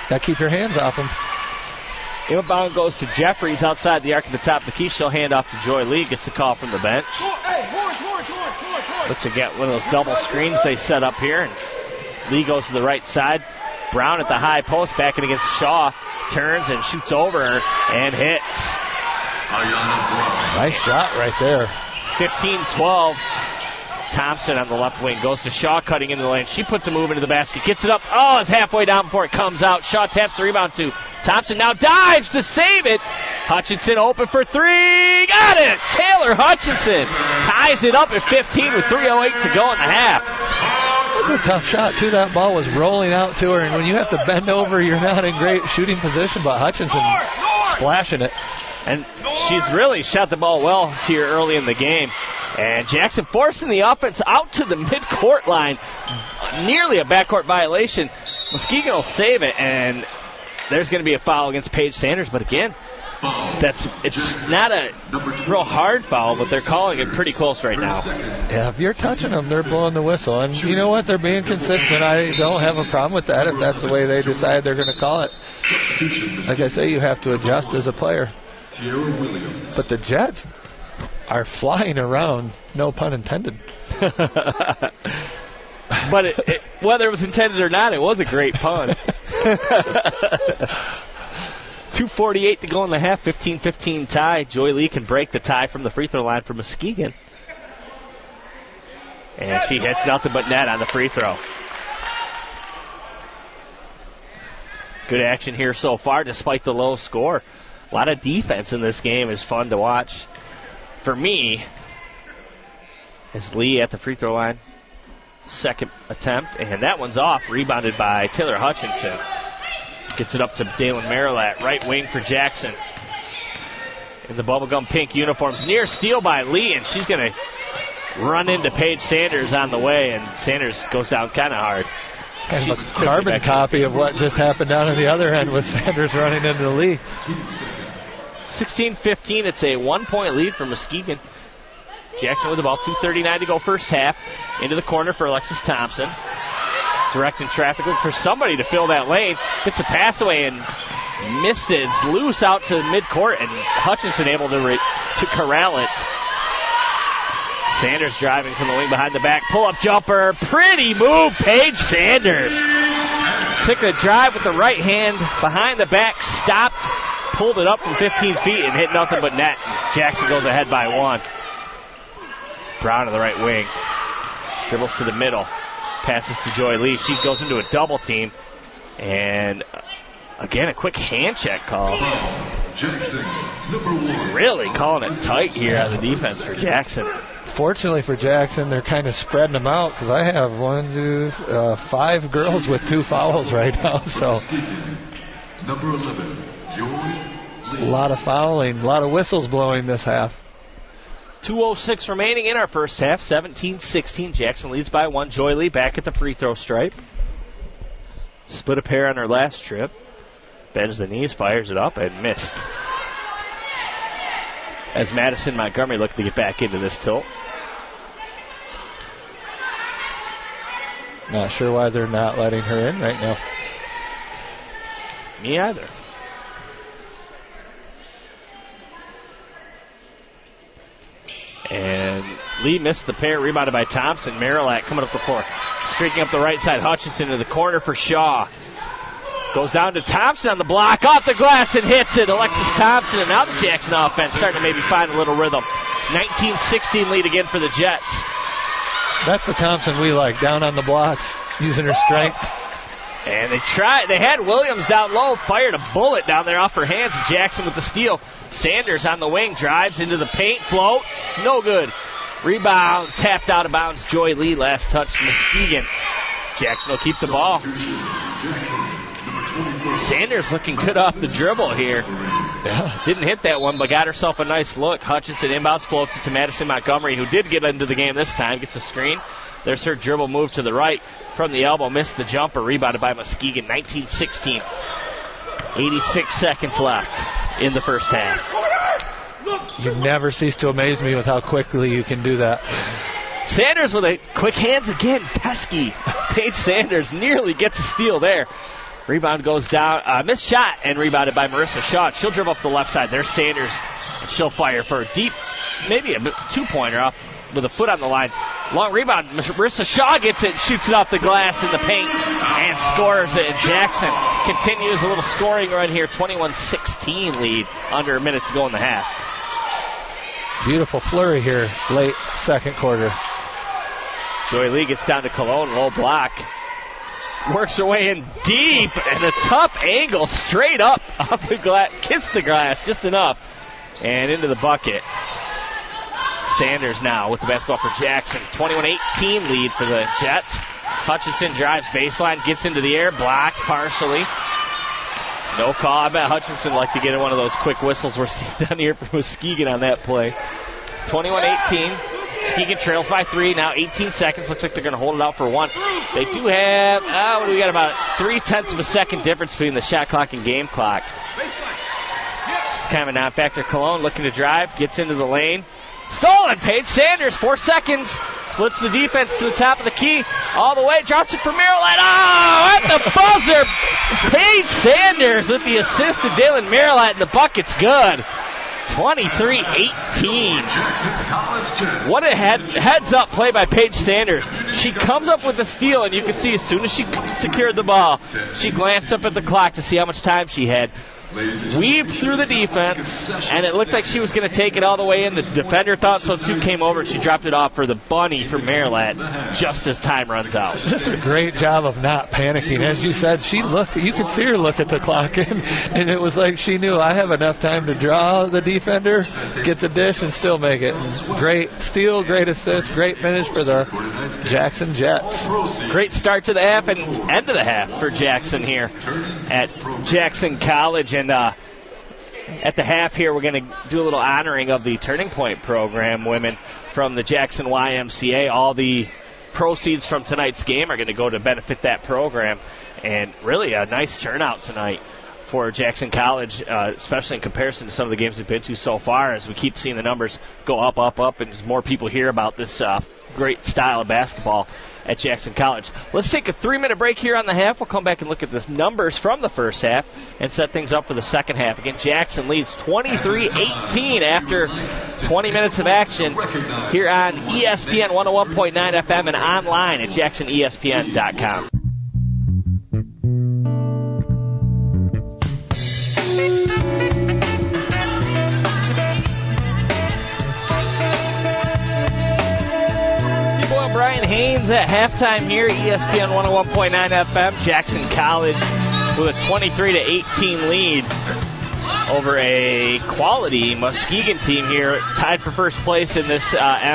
Got to keep your hands off him. Inbound goes to Jeffries outside the arc at the top of the key. She'll hand off to Joy Lee. Gets the call from the bench. Looks to get one of those double screens they set up here. And Lee goes to the right side. Brown at the high post, backing against Shaw. Turns and shoots over and hits. Nice shot right there. 15-12. Thompson on the left wing goes to Shaw, cutting into the lane. She puts a move into the basket, gets it up. Oh, it's halfway down before it comes out. Shaw taps the rebound to Thompson. Now dives to save it. Hutchinson open for three. Got it. Taylor Hutchinson ties it up at 15 with 3:08 to go in the half. That was a tough shot, too. That ball was rolling out to her, and when you have to bend over, you're not in great shooting position, but Hutchinson splashing it. And she's really shot the ball well here early in the game. And Jackson forcing the offense out to the midcourt line. Nearly a backcourt violation. Muskegon will save it, and there's going to be a foul against Paige Sanders. But again, it's not a real hard foul, but they're calling it pretty close right now. Yeah, if you're touching them, they're blowing the whistle. And you know what? They're being consistent. I don't have a problem with that if that's the way they decide they're going to call it. Like I say, you have to adjust as a player. But the Jets are flying around, no pun intended. But whether it was intended or not, it was a great pun. 2:48 to go in the half, 15-15 tie. Joy Lee can break the tie from the free throw line for Muskegon. And she hits nothing but net on the free throw. Good action here so far despite the low score. A lot of defense in this game is fun to watch. For me, is Lee at the free throw line. Second attempt, and that one's off. Rebounded by Taylor Hutchinson. Gets it up to Dalen Marilat, right wing for Jackson. In the bubblegum pink uniforms. Near steal by Lee, and she's going to run into Paige Sanders on the way, and Sanders goes down kind of hard. Kind of a carbon copy of what just happened down on the other end with Sanders running into Lee. 16-15, it's a 1-point lead for Muskegon. Jackson with the ball, 2:39 to go first half. Into the corner for Alexis Thompson. Directing traffic, looking for somebody to fill that lane. Gets a pass away and missed it. It's loose out to midcourt, and Hutchinson able to corral it. Sanders driving from the wing behind the back. Pull-up jumper. Pretty move, Paige Sanders. Took a drive with the right hand behind the back, stopped, pulled it up from 15 feet, and hit nothing but net. Jackson goes ahead by one. Brown on the right wing. Dribbles to the middle. Passes to Joy Lee. She goes into a double team. And again, a quick hand check call. Jackson, number 1. Really calling it tight here on the defense for Jackson. Fortunately for Jackson, they're kind of spreading them out because I have 5 girls with 2 fouls right now. So number 11, Joy Lee. A lot of fouling, a lot of whistles blowing this half. 2:06 remaining in our first half. 17-16. Jackson leads by 1. Joy Lee back at the free throw stripe. Split a pair on her last trip. Bends the knees, fires it up, and missed. As Madison Montgomery looking to get back into this tilt. Not sure why they're not letting her in right now. Me either. And Lee missed the pair, rebounded by Thompson. Marilat coming up the floor. Streaking up the right side. Hutchinson to the corner for Shaw. Goes down to Thompson on the block. Off the glass and hits it. Alexis Thompson, and now the Jackson offense starting to maybe find a little rhythm. 19-16 lead again for the Jets. That's the Thompson we like. Down on the blocks, using her strength. And they had Williams down low, fired a bullet down there off her hands. Jackson with the steal. Sanders on the wing, drives into the paint, floats, no good. Rebound, tapped out of bounds. Joy Lee, last touch, Muskegon. Jackson will keep the ball. Sanders looking good off the dribble here. Yeah. Didn't hit that one, but got herself a nice look. Hutchinson inbounds, floats it to Madison Montgomery, who did get into the game this time, gets a screen. There's her dribble move to the right from the elbow. Missed the jumper. Rebounded by Muskegon. 19-16. 86 seconds left in the first half. You never cease to amaze me with how quickly you can do that. Sanders with a quick hands again. Pesky. Paige Sanders nearly gets a steal there. Rebound goes down. Missed shot and rebounded by Marissa Shaw. She'll dribble up the left side. There's Sanders. And she'll fire for a deep, maybe a two-pointer off with a foot on the line. Long rebound. Marissa Shaw gets it, shoots it off the glass in the paint, and scores it. And Jackson continues a little scoring run here. 21-16 lead. Under a minute to go in the half. Beautiful flurry here, late second quarter. Joy Lee gets down to Cologne, low block. Works her way in deep, and a tough angle straight up off the glass. Kissed the glass just enough, and into the bucket. Sanders now with the basketball for Jackson. 21-18 lead for the Jets. Hutchinson drives baseline, gets into the air, blocked partially. No call. I bet Hutchinson would like to get one of those quick whistles we're seeing down here from Muskegon on that play. 21-18. Muskegon trails by 3. Now 18 seconds. Looks like they're going to hold it out for 1. They do have, we got about 0.3 of a second difference between the shot clock and game clock. It's kind of a non-factor. Cologne looking to drive, gets into the lane. Stolen. Paige Sanders, 4 seconds. Splits the defense to the top of the key. All the way. Drops it for Maryland. Oh, at the buzzer. Paige Sanders with the assist to Dalen Maryland. And the bucket's good. 23-18. What a heads-up play by Paige Sanders. She comes up with the steal, and you can see as soon as she secured the ball, she glanced up at the clock to see how much time she had. Weaved through the defense, and it looked like she was going to take it all the way in. The defender thought so too, came over. She dropped it off for the bunny for Maryland just as time runs out. Just a great job of not panicking. As you said, she looked, you could see her look at the clock, and it was like she knew I have enough time to draw the defender, get the dish, and still make it. Great steal, great assist, great finish for the Jackson Jets. Great start to the half and end of the half for Jackson here at Jackson College. And at the half here, we're going to do a little honoring of the Turning Point program women from the Jackson YMCA. All the proceeds from tonight's game are going to go to benefit that program. And really a nice turnout tonight for Jackson College, especially in comparison to some of the games we've been to so far, as we keep seeing the numbers go up, and as more people hear about this great style of basketball at Jackson College. Let's take a 3-minute break here on the half. We'll come back and look at the numbers from the first half and set things up for the second half. Again, Jackson leads 23-18 after 20 minutes of action here on ESPN 101.9 FM and online at jacksonespn.com. Brian Haynes at halftime here, ESPN 101.9 FM. Jackson College with a 23-18 lead over a quality Muskegon team here, tied for first place in this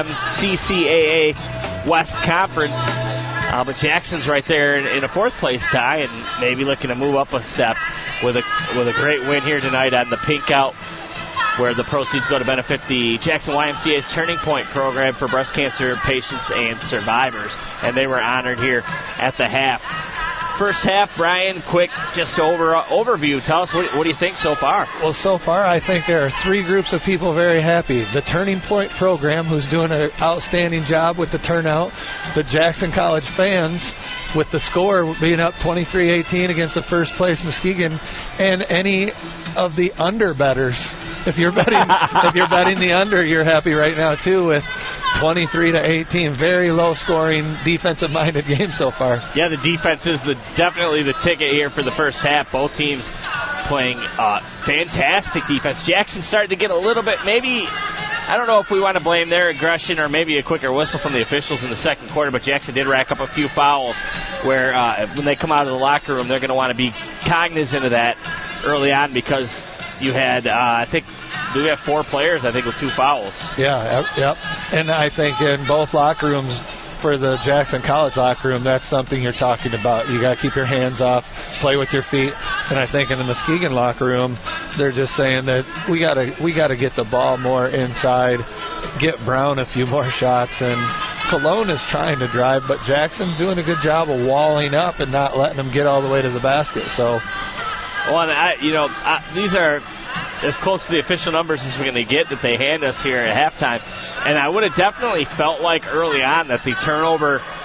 MCCAA West Conference. But Jackson's right there in a fourth place tie, and maybe looking to move up a step with a great win here tonight on the Pink Out, where the proceeds go to benefit the Jackson YMCA's Turning Point program for breast cancer patients and survivors. And they were honored here at the half. First half, Brian, quick just overview. Tell us, what do you think so far? Well, so far I think there are 3 groups of people very happy. The Turning Point program, who's doing an outstanding job with the turnout. The Jackson College fans, with the score being up 23-18 against the first place Muskegon, and any of the under bettors. If you're betting the under, you're happy right now too with 23-18. Very low scoring, defensive minded game so far. Yeah, the defense is definitely the ticket here for the first half. Both teams playing fantastic defense. Jackson started to get a little bit, maybe, I don't know if we want to blame their aggression or maybe a quicker whistle from the officials in the second quarter, but Jackson did rack up a few fouls where when they come out of the locker room, they're going to want to be cognizant of that early on, because you had, I think, we have 4 players, I think, with 2 fouls. Yeah, yep. And I think in both locker rooms, for the Jackson College locker room, that's something you're talking about. You got to keep your hands off, play with your feet. And I think in the Muskegon locker room, they're just saying that we got to get the ball more inside, get Brown a few more shots. And Cologne is trying to drive, but Jackson's doing a good job of walling up and not letting them get all the way to the basket. So, well, these are as close to the official numbers as we're going to get that they hand us here at halftime. And I would have definitely felt like early on that the turnover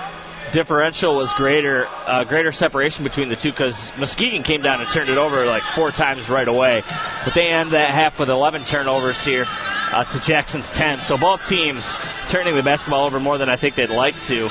differential was greater separation between the two because Muskegon came down and turned it over like 4 times right away. But they end that half with 11 turnovers here to Jackson's 10. So both teams turning the basketball over more than I think they'd like to.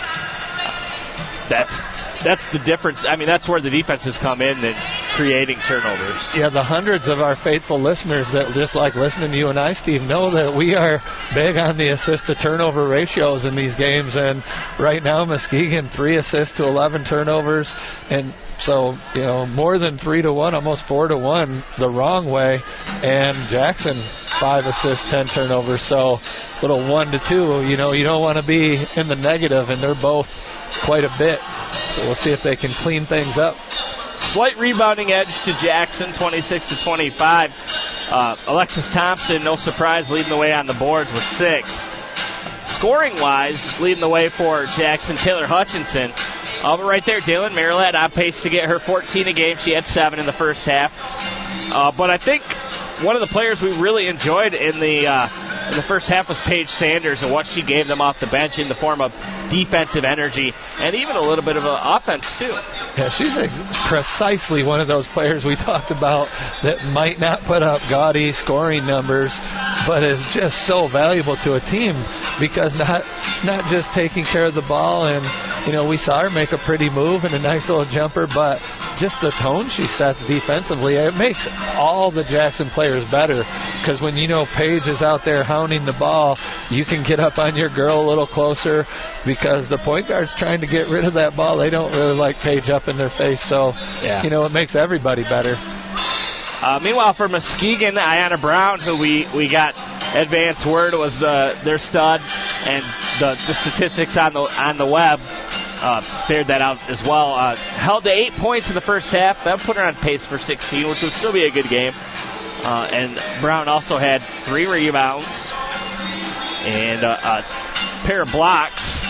That's the difference. I mean, that's where the defenses come in and creating turnovers. Yeah, the hundreds of our faithful listeners that just like listening to you and I, Steve, know that we are big on the assist-to-turnover ratios in these games. And right now, Muskegon, 3 assists to 11 turnovers. And so, more than 3-1, almost 4-1 the wrong way. And Jackson, 5 assists, 10 turnovers. So, little 1-2, you don't want to be in the negative, and they're both quite a bit. So we'll see if they can clean things up. Slight rebounding edge to Jackson, 26-25. Alexis Thompson, no surprise, leading the way on the boards with 6. Scoring-wise, leading the way for Jackson, Taylor Hutchinson. But right there, Dalen Marilette on pace to get her 14 a game. She had 7 in the first half. But I think one of the players we really enjoyed in the first half was Paige Sanders and what she gave them off the bench in the form of defensive energy and even a little bit of offense, too. Yeah, she's precisely one of those players we talked about that might not put up gaudy scoring numbers, but is just so valuable to a team because not just taking care of the ball. And, we saw her make a pretty move and a nice little jumper, but just the tone she sets defensively, it makes all the Jackson players better because when Paige is out there hounding the ball, you can get up on your girl a little closer because the point guard's trying to get rid of that ball. They don't really like Paige up in their face, so, it makes everybody better. Meanwhile, for Muskegon, Ayanna Brown, who we got advanced word was their stud, and the statistics on the web bared that out as well. Held to 8 points in the first half. That put her on pace for 16, which would still be a good game. And Brown also had 3 rebounds and a pair of blocks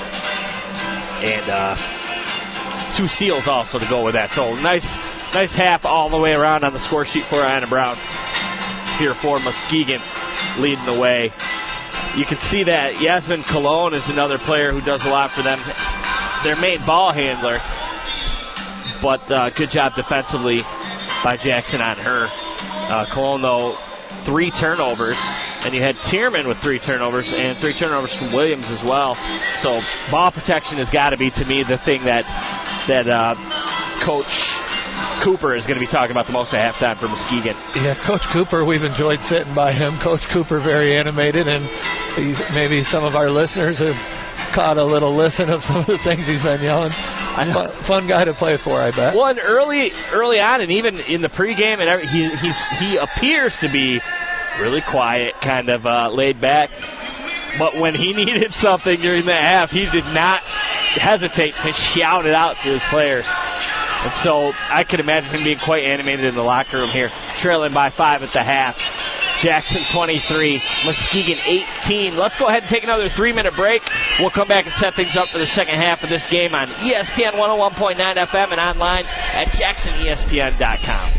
and 2 steals also to go with that. So nice half all the way around on the score sheet for Ayanna Brown here for Muskegon, leading the way. You can see that Yasmin Cologne is another player who does a lot for them. Their main ball handler, but good job defensively by Jackson on her. Cologne, though, 3 turnovers, and you had Tierman with 3 turnovers and 3 turnovers from Williams as well. So ball protection has got to be, to me, the thing that Coach Cooper is going to be talking about the most at halftime for Muskegon. Yeah, Coach Cooper, we've enjoyed sitting by him. Coach Cooper, very animated, and maybe some of our listeners have caught a little listen of some of the things he's been yelling. Fun guy to play for, I bet. Well, and early on, and even in the pregame, and he appears to be really quiet, kind of laid back. But when he needed something during the half, he did not hesitate to shout it out to his players. And so I could imagine him being quite animated in the locker room here, trailing by 5 at the half. Jackson 23, Muskegon 18. Let's go ahead and take another 3-minute break. We'll come back and set things up for the second half of this game on ESPN 101.9 FM and online at jacksonespn.com.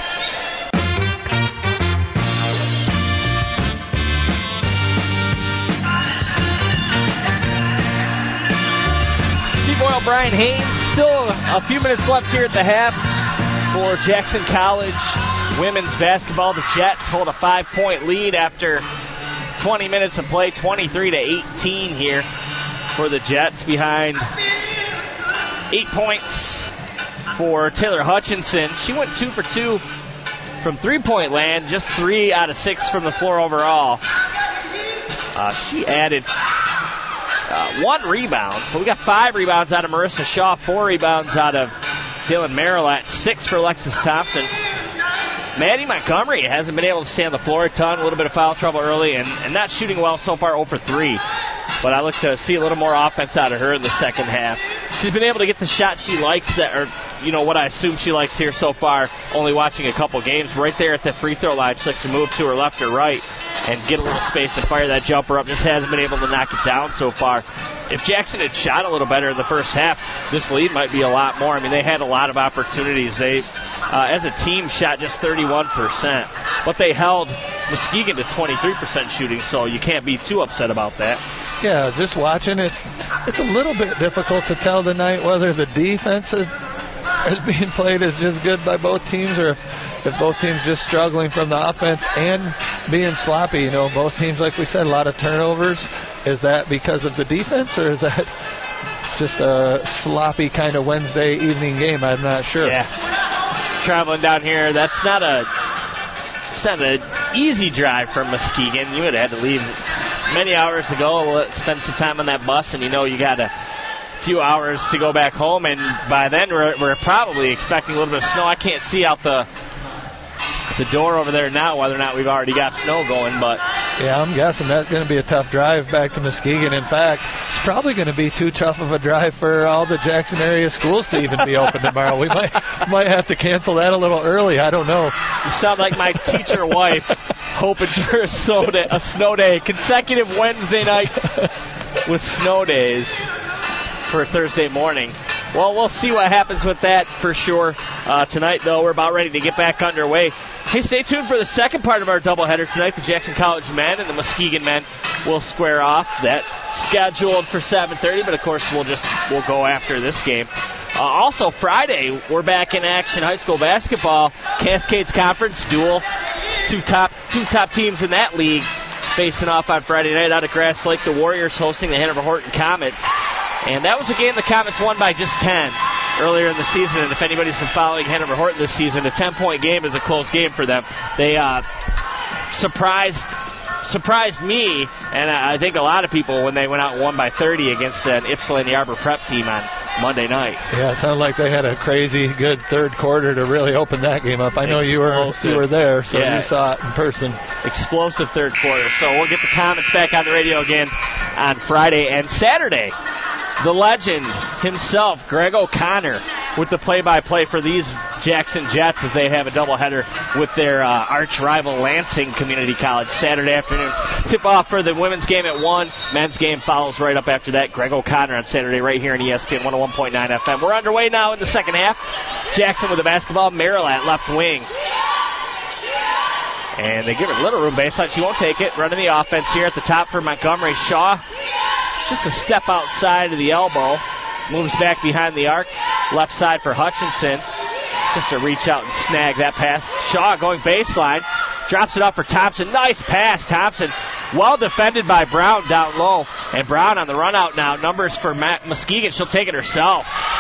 Steve Boyle, Brian Haynes, still a few minutes left here at the half for Jackson College women's basketball. The Jets hold a 5-point lead after 20 minutes of play, 23-18 here for the Jets, behind 8 points for Taylor Hutchinson. She went 2 for 2 from three-point land, just 3 out of 6 from the floor overall. She added 1 rebound. We got 5 rebounds out of Marissa Shaw, 4 rebounds out of Dylan Marilette, 6 for Alexis Thompson. Maddie Montgomery hasn't been able to stay on the floor a ton, a little bit of foul trouble early, and not shooting well so far, 0 for 3. But I look to see a little more offense out of her in the second half. She's been able to get the shot she likes, what I assume she likes here so far, only watching a couple games. Right there at the free throw line, she likes to move to her left or right and get a little space and fire that jumper up. Just hasn't been able to knock it down so far. If Jackson had shot a little better in the first half, this lead might be a lot more. I mean, they had a lot of opportunities. They, as a team, shot just 31%. But they held Muskegon to 23% shooting, so you can't be too upset about that. Yeah, just watching, it's a little bit difficult to tell tonight whether the defense is being played as just good by both teams or if both teams just struggling from the offense and being sloppy. You know, both teams, like we said, a lot of turnovers. Is that because of the defense or is that just a sloppy kind of Wednesday evening game? I'm not sure. Yeah. Traveling down here, it's not an easy drive from Muskegon. You would have had to leave many hours ago, spend some time on that bus, and you know you got a few hours to go back home, and by then we're probably expecting a little bit of snow. I can't see out the door over there now whether or not we've already got snow going, but yeah, I'm guessing that's going to be a tough drive back to Muskegon. In fact, it's probably going to be too tough of a drive for all the Jackson area schools to even be open tomorrow. We might have to cancel that a little early. I don't know. You sound like my teacher wife hoping for a snow day. Consecutive Wednesday nights with snow days for Thursday morning. Well, we'll see what happens with that for sure. Tonight, though, we're about ready to get back underway. Hey, stay tuned for the second part of our doubleheader tonight. The Jackson College men and the Muskegon men will square off. That scheduled for 7:30, but of course we'll go after this game. Also, Friday, we're back in action. High school basketball, Cascades Conference duel. Two top teams in that league facing off on Friday night out at Grass Lake. The Warriors hosting the Hanover Horton Comets. And that was a game the Comets won by just 10 earlier in the season. And if anybody's been following Hanover Horton this season, a 10-point game is a close game for them. They surprised me, and I think a lot of people, when they went out and won by 30 against an Ypsilanti Arbor prep team on Monday night. Yeah, it sounded like they had a crazy good third quarter to really open that game up. I know you were there, so you saw it in person. Explosive third quarter. So we'll get the Comets back on the radio again on Friday and Saturday. The legend himself, Greg O'Connor, with the play-by-play for these Jackson Jets as they have a doubleheader with their arch-rival Lansing Community College Saturday afternoon. Tip-off for the women's game at 1. Men's game follows right up after that. Greg O'Connor on Saturday right here on ESPN 101.9 FM. We're underway now in the second half. Jackson with the basketball. Merrill at left wing. And they give her a little room baseline. She won't take it. Running the offense here at the top for Montgomery. Shaw, just a step outside of the elbow. Moves back behind the arc. Left side for Hutchinson. Just to reach out and snag that pass. Shaw going baseline. Drops it up for Thompson. Nice pass, Thompson. Well defended by Brown down low. And Brown on the run out now. Numbers for Muskegon. She'll take it herself.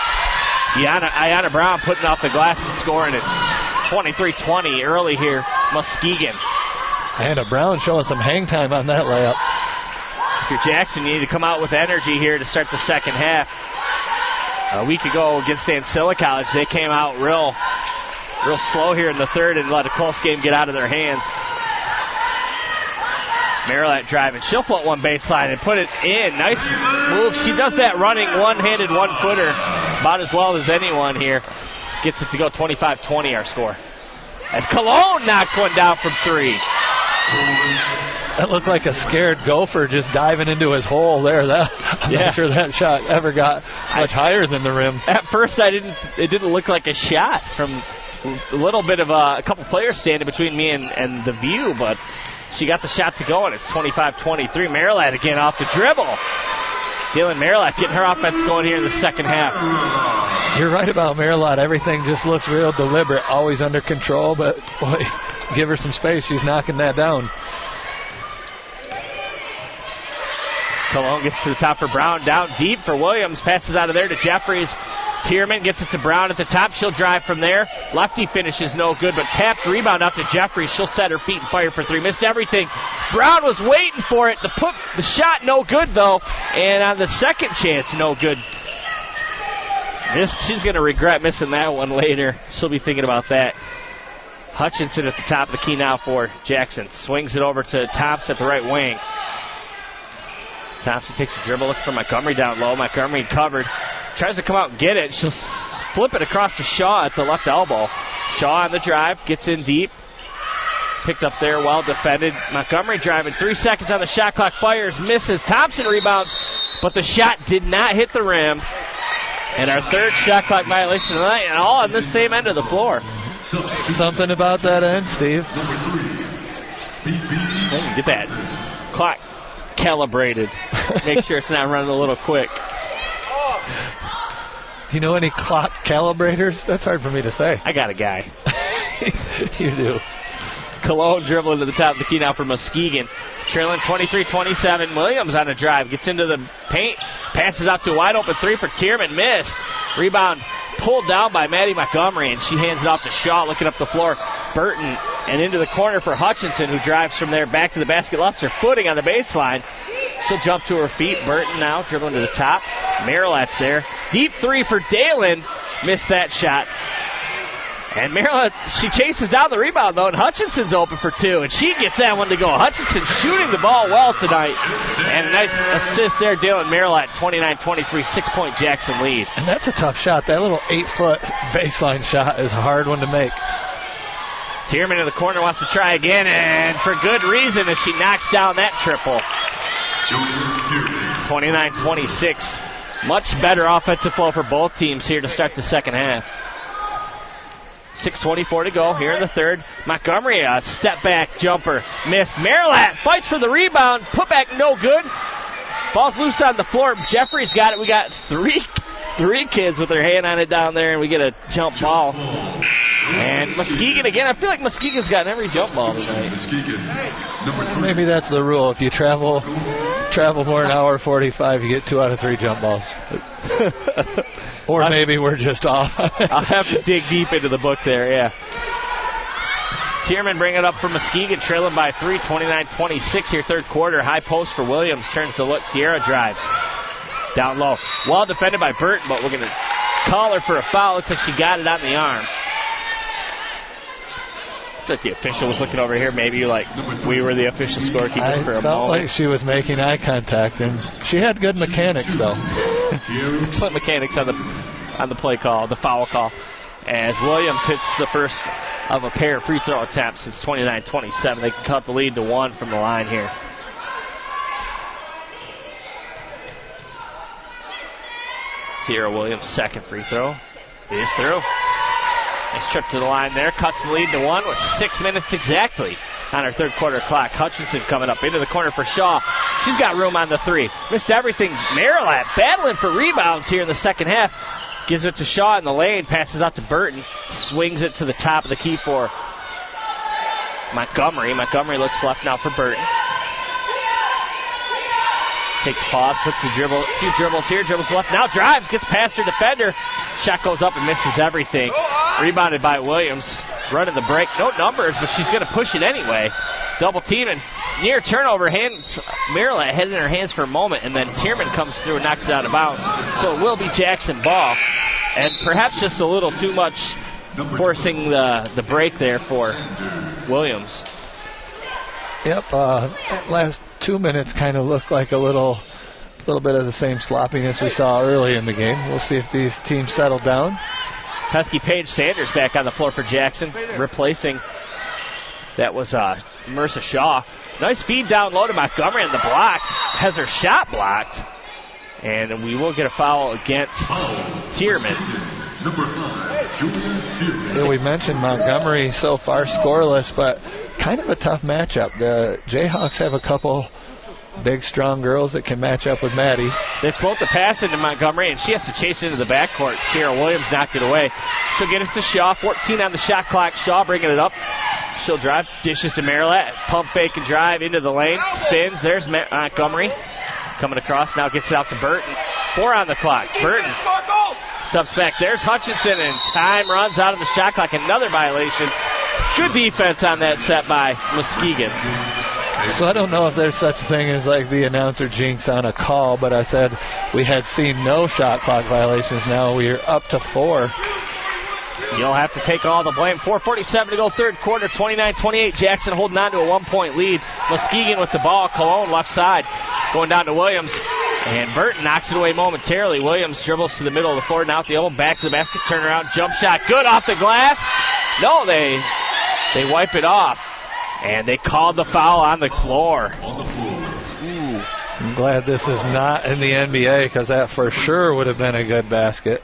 Ayanna Brown putting off the glass and scoring it. 23-20 early here, Muskegon. And Brown showing some hang time on that layup. If you're Jackson, you need to come out with energy here to start the second half. A week ago against Ancilla College, they came out real slow here in the third and let a close game get out of their hands. Maryland driving. She'll float one baseline and put it in. Nice move. She does that running one-handed one-footer about as well as anyone here. Gets it to go 25-20, our score. As Cologne knocks one down from 3. That looked like a scared gopher just diving into his hole there. I'm not sure that shot ever got much higher than the rim. At first, it didn't look like a shot from a little bit of a couple players standing between me and the view, but she got the shot to go, and it's 25-23. Maryland again off the dribble. Dylan Maryland getting her offense going here in the second half. You're right about Maryland. Everything just looks real deliberate, always under control, but boy, give her some space. She's knocking that down. Cologne gets to the top for Brown. Down deep for Williams. Passes out of there to Jeffries. Tierman gets it to Brown at the top. She'll drive from there. Lefty finishes no good, but tapped rebound up to Jeffries. She'll set her feet and fire for 3. Missed everything. Brown was waiting for it to put the shot, no good though. And on the second chance, no good. She's going to regret missing that one later. She'll be thinking about that. Hutchinson at the top of the key now for Jackson. Swings it over to Thompson at the right wing. Thompson takes a dribble, look for Montgomery down low. Montgomery covered. Tries to come out and get it. She'll flip it across to Shaw at the left elbow. Shaw on the drive, gets in deep. Picked up there, well defended. Montgomery driving, 3 seconds on the shot clock, fires, misses. Thompson rebounds, but the shot did not hit the rim. And our third shot clock violation tonight, and all on this same end of the floor. Something about that end, Steve. Get that clock calibrated. Make sure it's not running a little quick. Do you know any clock calibrators? That's hard for me to say. I got a guy. You do. Cologne dribbling to the top of the key now for Muskegon. Trailing 23-27. Williams on a drive. Gets into the paint. Passes out to a wide open three for Tierman. Missed. Rebound pulled down by Maddie Montgomery, and she hands it off to Shaw, looking up the floor. Burton, and into the corner for Hutchinson, who drives from there back to the basket. Lost her footing on the baseline. She'll jump to her feet. Burton now dribbling to the top. Marilat's there. Deep three for Dalen. Missed that shot. And Marilat, she chases down the rebound, though, and Hutchinson's open for two, and she gets that one to go. Hutchinson shooting the ball well tonight. And a nice assist there, Dalen Marilat, 29-23, 6-point Jackson lead. And that's a tough shot. That little 8-foot baseline shot is a hard one to make. Tierman in the corner wants to try again, and for good reason as she knocks down that triple. 29-26. Much better offensive flow for both teams here to start the second half. 6:24 to go here in the third. Montgomery, a step-back jumper. Missed. Marilat fights for the rebound. Put back no good. Ball's loose on the floor. Jeffrey's got it. We got three kids with their hand on it down there, and we get a jump ball. And Muskegon again. I feel like Muskegon's gotten every jump ball tonight. Maybe that's the rule. If you travel more than an hour 45, you get 2 out of 3 jump balls. Or maybe we're just off. I'll have to dig deep into the book there, yeah. Tierman bring it up for Muskegon, trailing by 3, 29-26 here, third quarter. High post for Williams, turns to look. Tierra drives. Down low. Well defended by Burton, but we're going to call her for a foul. Looks like she got it on the arm. I feel like the official was looking over here. Maybe like we were the official scorekeepers for a moment. I felt like she was making eye contact, and she had good mechanics, though. Put mechanics on the play call, the foul call, as Williams hits the first of a pair of free throw attempts. It's 29-27. They can cut the lead to 1 from the line here. Sierra Williams' second free throw is through. Nice trip to the line there. Cuts the lead to 1 with 6 minutes exactly on our third quarter clock. Hutchinson coming up into the corner for Shaw. She's got room on the three. Missed everything. Marilat battling for rebounds here in the second half. Gives it to Shaw in the lane. Passes out to Burton. Swings it to the top of the key for Montgomery. Montgomery looks left now for Burton. Takes pause, puts the dribble, a few dribbles here, dribbles left, now drives, gets past her defender. Shot goes up and misses everything. Rebounded by Williams. Running the break, no numbers, but she's going to push it anyway. Double team and near turnover. Marilat had it in her hands for a moment, and then Tierman comes through and knocks it out of bounds. So it will be Jackson ball. And perhaps just a little too much forcing the break there for Williams. Yep, last 2 minutes kind of looked like a little bit of the same sloppiness we saw early in the game. We'll see if these teams settle down. Husky Paige Sanders back on the floor for Jackson, replacing, that was Mercer Shaw. Nice feed down low to Montgomery, and the block has her shot blocked. And we will get a foul against Tierman. Number 5, Julia Tierman. Yeah, we mentioned Montgomery so far scoreless, but kind of a tough matchup. The Jayhawks have a couple big, strong girls that can match up with Maddie. They float the pass into Montgomery, and she has to chase into the backcourt. Tierra Williams knocked it away. She'll get it to Shaw. 14 on the shot clock. Shaw bringing it up. She'll drive. Dishes to Marilat. Pump fake and drive into the lane. Spins. There's Montgomery. Coming across. Now gets it out to Burton. 4 on the clock. Burton steps back. There's Hutchinson, and time runs out of the shot clock. Another violation. Good defense on that set by Muskegon. So I don't know if there's such a thing as like the announcer jinx on a call, but I said we had seen no shot clock violations. Now we're up to 4. You'll have to take all the blame. 4:47 to go, third quarter, 29-28. Jackson holding on to a 1-point lead. Muskegon with the ball. Cologne left side. Going down to Williams. And Burton knocks it away momentarily. Williams dribbles to the middle of the floor. Now at the elbow, back to the basket, turnaround, jump shot. Good off the glass. No, they wipe it off. And they called the foul on the floor. I'm glad this is not in the NBA, because that for sure would have been a good basket.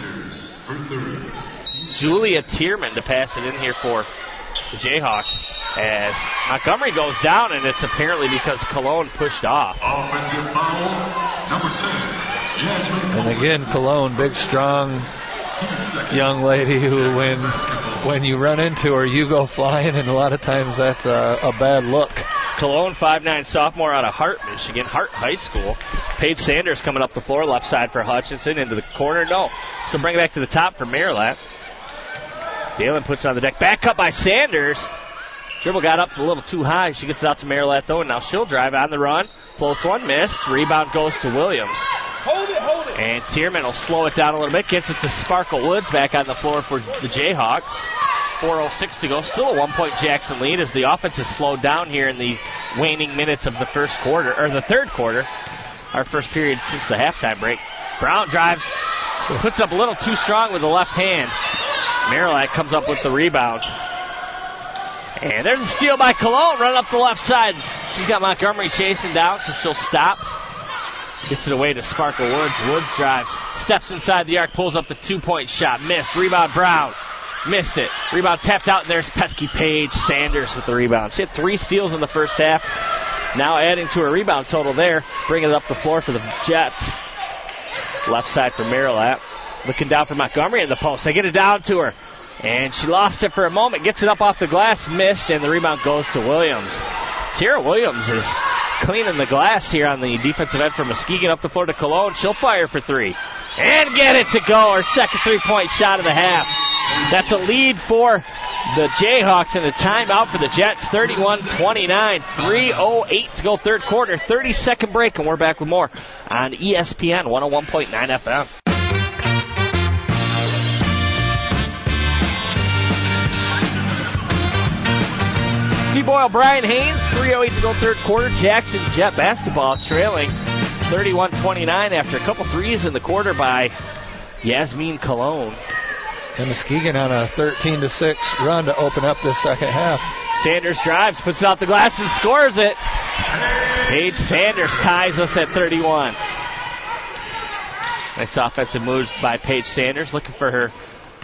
Julia Tierman to pass it in here for the Jayhawks. as Montgomery goes down, and it's apparently because Cologne pushed off. Offensive foul, number 10, Yasmin. And again, Cologne, big, strong young lady who, when you run into her, you go flying, and a lot of times that's a bad look. Cologne, 5'9" sophomore out of Hart, Michigan, Hart High School. Paige Sanders coming up the floor, left side for Hutchinson, into the corner. No. She'll bring it back to the top for Marilat. Dalen puts it on the deck. Back up by Sanders. Dribble got up a little too high. She gets it out to Marilat, though, and now she'll drive on the run. Floats one, missed. Rebound goes to Williams. Hold it. And Tierman will slow it down a little bit. Gets it to Sparkle Woods back on the floor for the Jayhawks. 4:06 to go. Still a 1-point Jackson lead as the offense has slowed down here in the waning minutes of the first quarter, or the third quarter. Our first period since the halftime break. Brown drives, puts it up a little too strong with the left hand. Marilat comes up with the rebound. And there's a steal by Cologne, run up the left side. She's got Montgomery chasing down, so she'll stop. Gets it away to Sparkle Woods. Woods drives, steps inside the arc, pulls up the 2-point shot. Missed. Rebound Brown. Missed it. Rebound tapped out, and there's pesky Paige Sanders with the rebound. She had 3 steals in the first half. Now adding to her rebound total there, bringing it up the floor for the Jets. Left side for Marilat. Looking down for Montgomery in the post. They get it down to her. And she lost it for a moment. Gets it up off the glass. Missed, and the rebound goes to Williams. Tara Williams is cleaning the glass here on the defensive end for Muskegon. Up the floor to Cologne. She'll fire for 3. And get it to go. Her second 3-point shot of the half. That's a lead for the Jayhawks and a timeout for the Jets. 31-29. 3:08 to go third quarter. 30-second break, and we're back with more on ESPN 101.9 FM. Steve Boyle, Brian Haynes, 3:08 to go third quarter. Jackson Jet basketball trailing 31-29 after a couple threes in the quarter by Yasmin Cologne. And Muskegon on a 13-6 run to open up this second half. Sanders drives, puts it out the glass, and scores it. Paige Sanders ties us at 31. Nice offensive moves by Paige Sanders, looking for her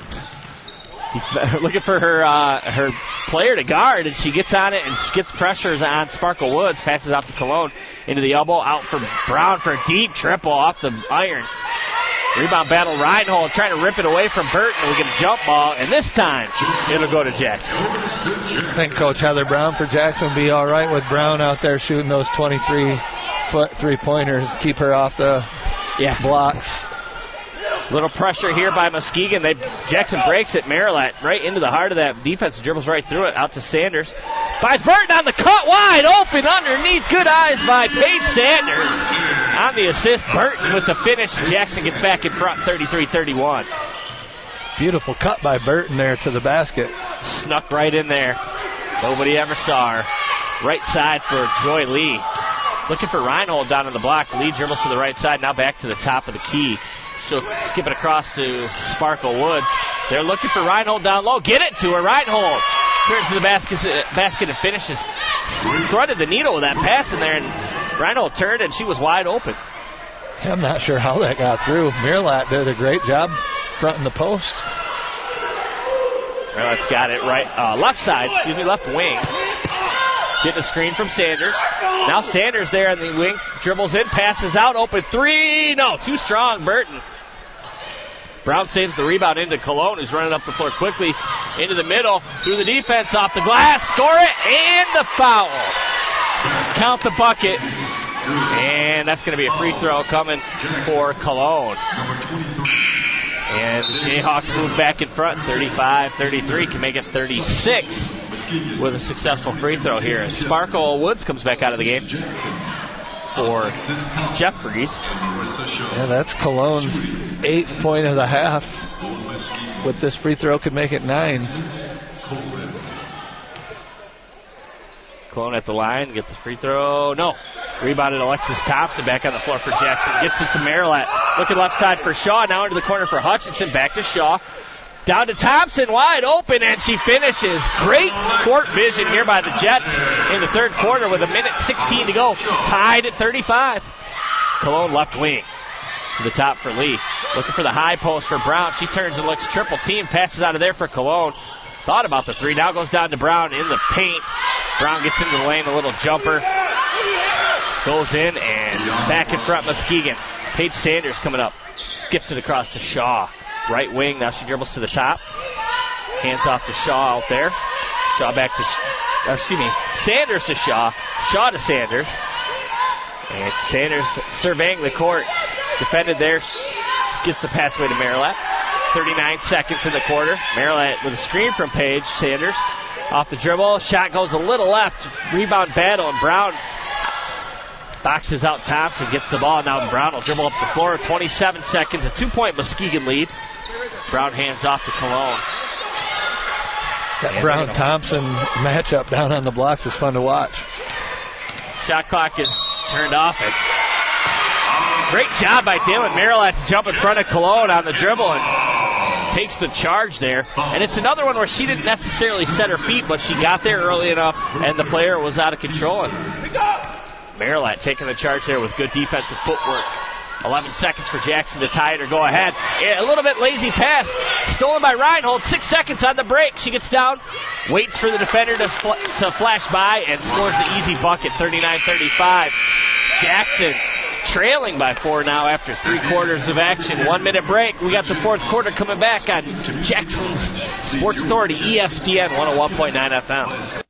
player to guard, and she gets on it and gets pressures on Sparkle Woods. Passes out to Cologne into the elbow, out for Brown for a deep triple off the iron. Rebound battle, Reinhold trying to rip it away from Burton. We get a jump ball, and this time it'll go to Jackson. I think Coach Heather Brown for Jackson will be all right with Brown out there shooting those 23-foot three-pointers. Keep her off the blocks. Little pressure here by Muskegon. Jackson breaks it. Marilat right into the heart of that defense. Dribbles right through it. Out to Sanders. Finds Burton on the cut. Wide open underneath. Good eyes by Paige Sanders. On the assist, Burton with the finish. Jackson gets back in front, 33-31. Beautiful cut by Burton there to the basket. Snuck right in there. Nobody ever saw her. Right side for Joy Lee. Looking for Reinhold down on the block. Lee dribbles to the right side. Now back to the top of the key. She'll skip it across to Sparkle Woods. They're looking for Reinhold down low. Get it to her. Reinhold turns to the basket and finishes. Threaded the needle with that pass in there, and Reinhold turned, and she was wide open. I'm not sure how that got through. Marilat did a great job fronting the post. Marilat's got it right. Left side, left wing. Getting a screen from Sanders. Now Sanders there on the wing. Dribbles in, passes out, open 3. No, too strong, Burton. Brown saves the rebound into Cologne, who's running up the floor quickly into the middle, through the defense, off the glass, score it, and the foul. Count the bucket, and that's going to be a free throw coming for Cologne. And the Jayhawks move back in front, 35-33, can make it 36 with a successful free throw here. Sparkle Woods comes back out of the game for Jeffries. And that's Cologne's 8th point of the half. With this free throw, could make it 9. Cologne at the line, get the free throw. No. Rebounded Alexis Thompson back on the floor for Jackson. Gets it to Marilat. Looking left side for Shaw. Now into the corner for Hutchinson. Back to Shaw. Down to Thompson, wide open, and she finishes. Great court vision here by the Jets in the third quarter with 1:16 to go. Tied at 35. Cologne left wing to the top for Lee. Looking for the high post for Brown. She turns and looks triple team. Passes out of there for Cologne. Thought about the 3. Now goes down to Brown in the paint. Brown gets into the lane, a little jumper. Goes in and back in front, Muskegon. Paige Sanders coming up. Skips it across to Shaw. Right wing, now she dribbles to the top. Hands off to Shaw out there. Shaw back to, Sanders to Shaw. Shaw to Sanders. And Sanders surveying the court. Defended there. Gets the pass away to Marilat. 39 seconds in the quarter. Marilat with a screen from Paige Sanders. Off the dribble. Shot goes a little left. Rebound battle, and Brown boxes out Thompson. Gets the ball. Now Brown will dribble up the floor. 27 seconds. A 2-point Muskegon lead. Brown hands off to Cologne. That Brown-Thompson matchup down on the blocks is fun to watch. Shot clock is turned off. Great job by Dalen Marilat to jump in front of Cologne on the dribble and takes the charge there. And it's another one where she didn't necessarily set her feet, but she got there early enough and the player was out of control. And Marilat taking the charge there with good defensive footwork. 11 seconds for Jackson to tie it or go ahead. A little bit lazy pass. Stolen by Reinhold. 6 seconds on the break. She gets down, waits for the defender to flash by, and scores the easy bucket, 39-35. Jackson trailing by 4 now after 3 quarters of action. 1 minute break. We got the fourth quarter coming back on Jackson's Sports Authority, ESPN 101.9 FM.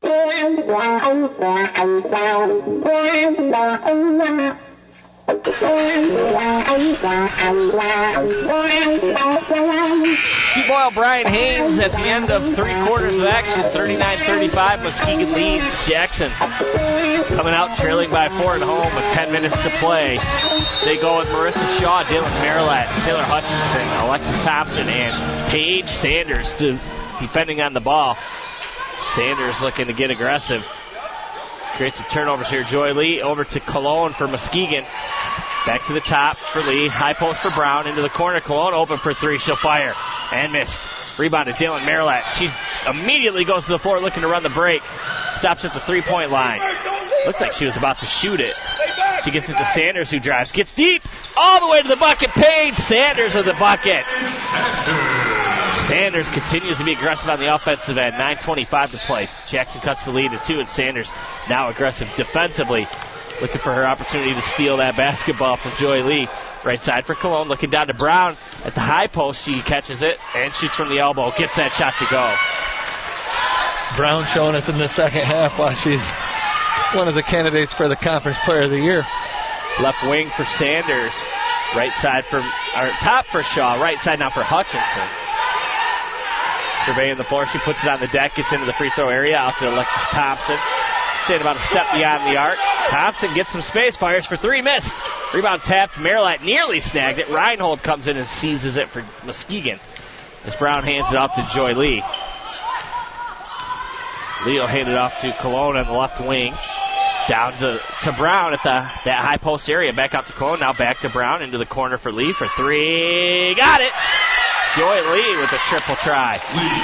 Boyle Brian Haynes at the end of 3 quarters of action, 39-35. Muskegon leads. Jackson coming out trailing by 4 at home with 10 minutes to play. They go with Marissa Shaw, Dalen Marilat, Taylor Hutchinson, Alexis Thompson, and Paige Sanders defending on the ball. Sanders looking to get aggressive. Create some turnovers here. Joy Lee over to Cologne for Muskegon. Back to the top for Lee. High post for Brown. Into the corner. Cologne open for 3. She'll fire. And missed. Rebounded Dalen Marilat. She immediately goes to the floor looking to run the break. Stops at the 3-point line. Looked like she was about to shoot it. She gets it to Sanders, who drives. Gets deep. All the way to the bucket. Paige Sanders with the bucket. Sanders continues to be aggressive on the offensive end. 9:25 to play. Jackson cuts the lead to 2, and Sanders now aggressive defensively. Looking for her opportunity to steal that basketball from Joy Lee. Right side for Cologne. Looking down to Brown at the high post. She catches it and shoots from the elbow. Gets that shot to go. Brown showing us in the second half why she's one of the candidates for the Conference Player of the Year. Left wing for Sanders. Right side for, or top for Shaw. Right side now for Hutchinson. Surveying the floor. She puts it on the deck. Gets into the free throw area. Out to Alexis Thompson. Staying about a step beyond the arc. Thompson gets some space. Fires for 3. Missed. Rebound tapped. Marilat nearly snagged it. Reinhold comes in and seizes it for Muskegon. As Brown hands it off to Joy Lee. Lee will hand it off to Cologne on the left wing. Down to Brown at that high post area. Back out to Cologne. Now back to Brown. Into the corner for Lee for 3. Got it! Joy Lee with a triple try.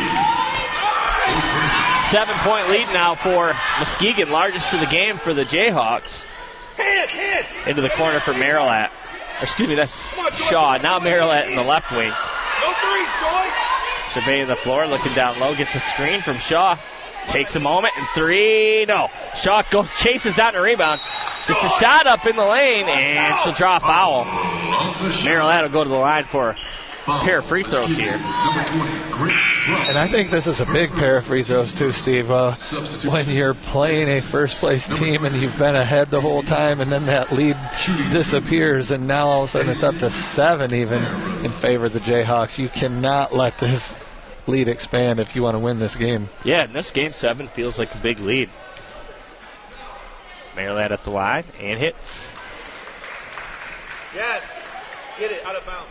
7-point lead now for Muskegon. Largest of the game for the Jayhawks. Into the corner for Marilat. Excuse me, that's Shaw. Now Marilat in the left wing. No threes, Joy. Surveying the floor, looking down low. Gets a screen from Shaw. Takes a moment, and 3. No. Shaw chases down a rebound. Gets a shot up in the lane, and she'll draw a foul. Marilat will go to the line for a pair of free throws here. And I think this is a big pair of free throws too, Steve. When you're playing a first-place team and you've been ahead the whole time, and then that lead disappears, and now all of a sudden it's up to 7 even in favor of the Jayhawks. You cannot let this lead expand if you want to win this game. Yeah, in this game, 7 feels like a big lead. Marilat at the line and hits. Yes. Get it out of bounds.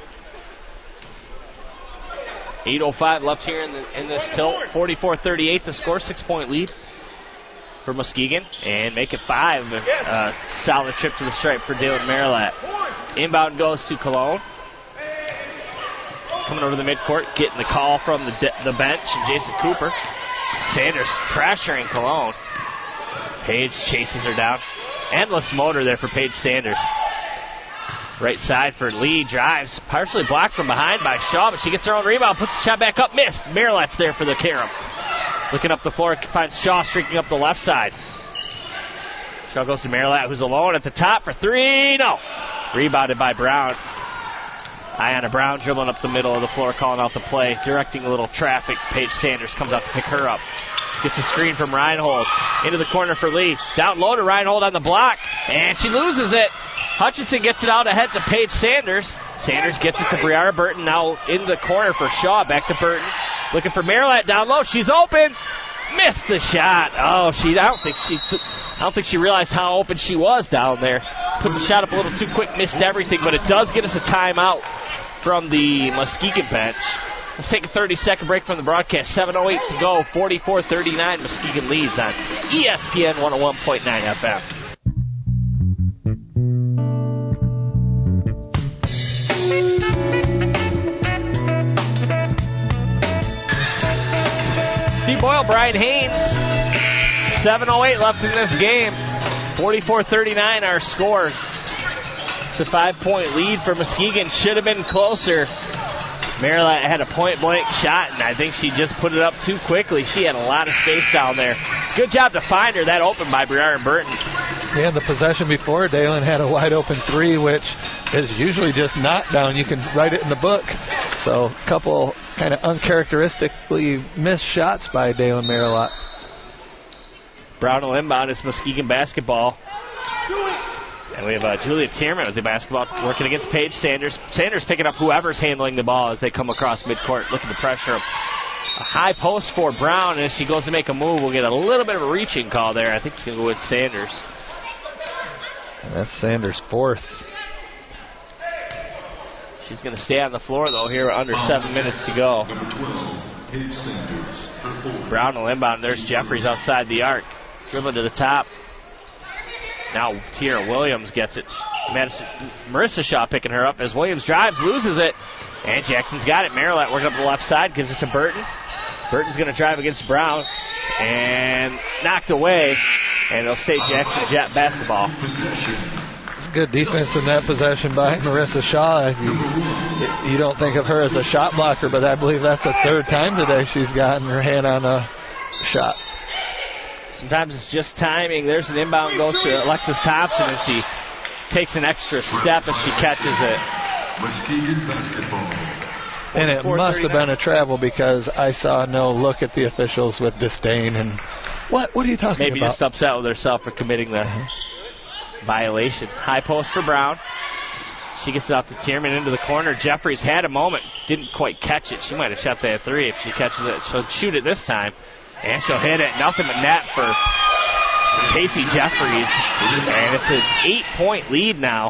8:05 left here in this tilt. 44-38 the score. 6-point lead for Muskegon. And make it 5. Solid trip to the stripe for Dalen Marilat. Inbound goes to Cologne. Coming over the midcourt, getting the call from the bench, and Jason Cooper. Sanders pressuring Cologne. Paige chases her down. Endless motor there for Paige Sanders. Right side for Lee, drives, partially blocked from behind by Shaw, but she gets her own rebound, puts the shot back up, missed. Marilat's there for the carom. Looking up the floor, finds Shaw streaking up the left side. Shaw goes to Marilat, who's alone at the top for three. No. Rebounded by Brown. Ayanna Brown dribbling up the middle of the floor, calling out the play, directing a little traffic. Paige Sanders comes out to pick her up. Gets a screen from Reinhold. Into the corner for Lee. Down low to Reinhold on the block. And she loses it. Hutchinson gets it out ahead to Paige Sanders. Sanders gets it to Briara Burton. Now in the corner for Shaw. Back to Burton. Looking for Marilat down low. She's open. Missed the shot. Oh, I don't think she realized how open she was down there. Put the shot up a little too quick, missed everything, but it does get us a timeout from the Muskegon bench. Let's take a 30-second break from the broadcast. 7:08 to go, 44-39. Muskegon leads on ESPN 101.9 FM. Steve Boyle, Brian Haynes. 7:08 left in this game. 44-39 our score. It's a 5-point lead for Muskegon. Should have been closer. Marilat had a point-blank shot, and I think she just put it up too quickly. She had a lot of space down there. Good job to find her. That opened by Briara Burton. Yeah, the possession before, Dalen had a wide-open three, which is usually just knocked down. You can write it in the book. So a couple kind of uncharacteristically missed shots by Dalen Marilat. Brown will inbound. It's Muskegon basketball. And we have Julia Tierman with the basketball working against Paige Sanders. Sanders picking up whoever's handling the ball as they come across midcourt, looking to pressure him. A high post for Brown, and as she goes to make a move, we'll get a little bit of a reaching call there. I think it's going to go with Sanders. And that's Sanders' fourth. She's going to stay on the floor, though, here under 7 minutes to go. Number 12, Paige Sanders. Brown will inbound. There's Jeffries outside the arc. Dribbling to the top. Now Tierra Williams gets it. Marissa Shaw picking her up as Williams drives, loses it. And Jackson's got it. Marilat working up the left side, gives it to Burton. Burton's going to drive against Brown. And knocked away. And it'll stay Jackson Jet basketball. It's good defense in that possession by Marissa Shaw. You don't think of her as a shot blocker, but I believe that's the third time today she's gotten her hand on a shot. Sometimes it's just timing. There's an inbound, goes to Alexis Thompson, and she takes an extra step as she catches it. Muskegon basketball. And it must have been a travel because I saw no look at the officials with disdain. And what are you talking Maybe about? just upset with herself for committing the violation. High post for Brown. She gets it out to Tierman into the corner. Jeffries had a moment, didn't quite catch it. She might have shot that three. If she catches it, she'll shoot it this time. And she'll hit it. Nothing but net for Casey Jeffries. And it's an 8-point lead now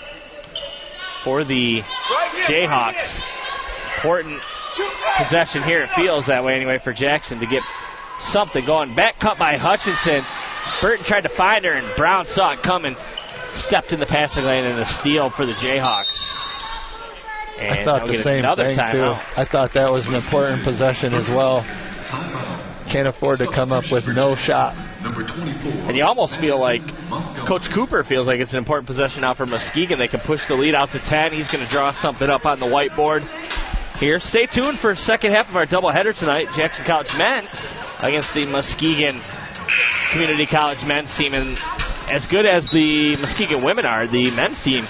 for the Jayhawks. Important possession here. It feels that way anyway for Jackson to get something going. Back cut by Hutchinson. Burton tried to find her, and Brown saw it coming. Stepped in the passing lane and a steal for the Jayhawks. And I thought the same thing, too. I thought that was an important possession as well. Can't afford to come up with no shot. And you almost feel like Coach Cooper feels like it's an important possession now for Muskegon. They can push the lead out to 10. He's going to draw something up on the whiteboard here. Stay tuned for the second half of our doubleheader tonight. Jackson College men against the Muskegon Community College men's team. And as good as the Muskegon women are, the men's team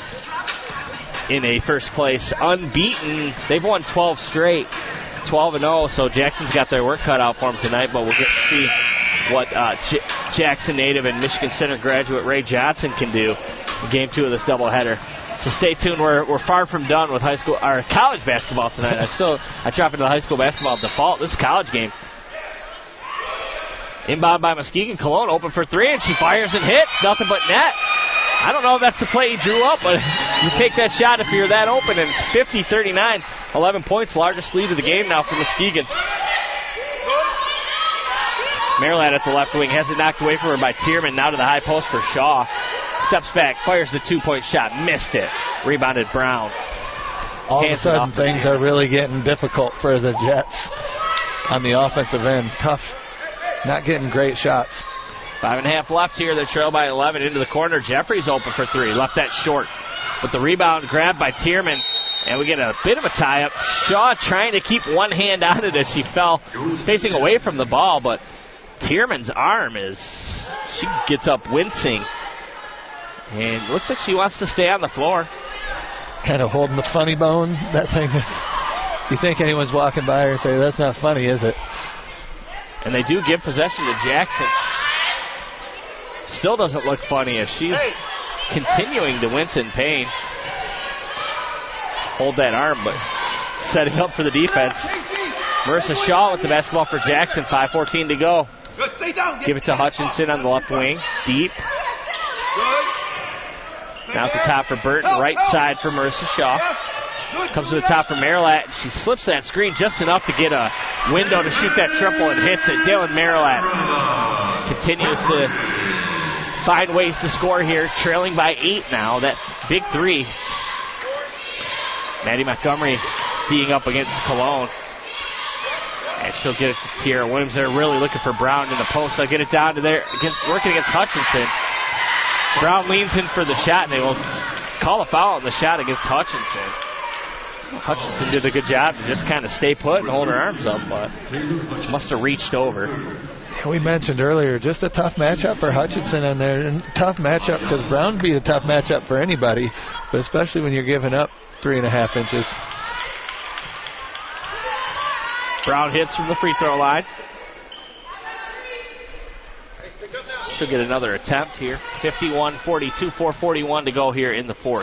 in a first place, unbeaten. They've won 12 straight. 12-0, so Jackson's got their work cut out for them tonight, but we'll get to see what Jackson native and Michigan Center graduate Ray Johnson can do in Game 2 of this doubleheader. So stay tuned. We're far from done with college basketball tonight. I drop into the high school basketball default. This is a college game. Inbound by Muskegon. Cologne open for three, and she fires and hits. Nothing but net. I don't know if that's the play he drew up, but you take that shot if you're that open, and it's 50-39. 11 points, largest lead of the game now for Muskegon. Marilat at the left wing has it knocked away from her by Tierman. Now to the high post for Shaw. Steps back, fires the two-point shot, missed it. Rebounded Brown. All of a sudden, things are really getting difficult for the Jets on the offensive end. Tough, not getting great shots. 5.5 left here. They trail by 11 into the corner. Jeffries open for three. Left that short. But the rebound grabbed by Tierman. And we get a bit of a tie-up. Shaw trying to keep one hand on it as she fell, facing away from the ball, but Tierman's arm she gets up wincing. And looks like she wants to stay on the floor. Kind of holding the funny bone. That thing is, you think anyone's walking by her and say, that's not funny, is it? And they do give possession to Jackson. Still doesn't look funny as she's continuing to wince in pain. Hold that arm, but setting up for the defense. Marissa Shaw with the basketball for Jackson. 5:14 to go. Give it to Hutchinson on the left wing. Deep. Now at the top for Burton. Right side for Marissa Shaw. Comes to the top for Marilat. She slips that screen just enough to get a window to shoot that triple and hits it. Dylan Marilat continues to find ways to score here. Trailing by 8 now. That big three. Maddie Montgomery teeing up against Cologne. And she'll get it to Tierra Williams. They're really looking for Brown in the post. They'll get it down to there, working against Hutchinson. Brown leans in for the shot, and they will call a foul on the shot against Hutchinson. Hutchinson did a good job to just kind of stay put and hold her arms up, but must have reached over. We mentioned earlier, just a tough matchup for Hutchinson in there. And tough matchup because Brown would be a tough matchup for anybody, but especially when you're giving up 3.5 inches. Brown hits from the free throw line. She'll get another attempt here. 51-42, 4:41 to go here in the fourth.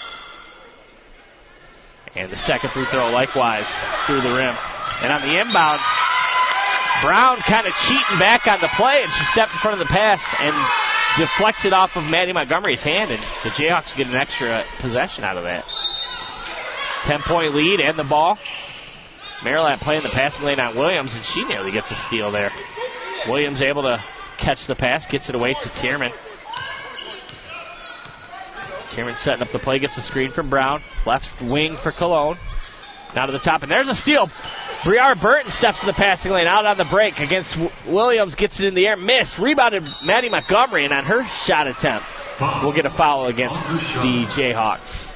And the second free throw likewise through the rim. And on the inbound, Brown kind of cheating back on the play, and she stepped in front of the pass and deflects it off of Maddie Montgomery's hand, and the Jayhawks get an extra possession out of that. 10-point lead and the ball. Marilat playing the passing lane on Williams, and she nearly gets a steal there. Williams able to catch the pass, gets it away to Tierman. Tierman setting up the play, gets the screen from Brown. Left wing for Cologne. Now to the top, and there's a steal. Briar Burton steps to the passing lane, out on the break against Williams, gets it in the air, missed. Rebounded Maddie Montgomery, and on her shot attempt, we'll get a foul against the Jayhawks.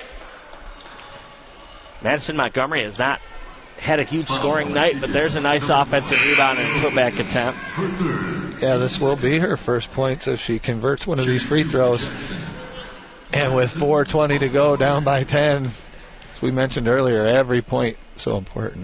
Madison Montgomery has not had a huge scoring night, but there's a nice offensive rebound and putback attempt. Yeah, this will be her first points if she converts one of these free throws. And with 4:20 to go, down by 10, as we mentioned earlier, every point so important.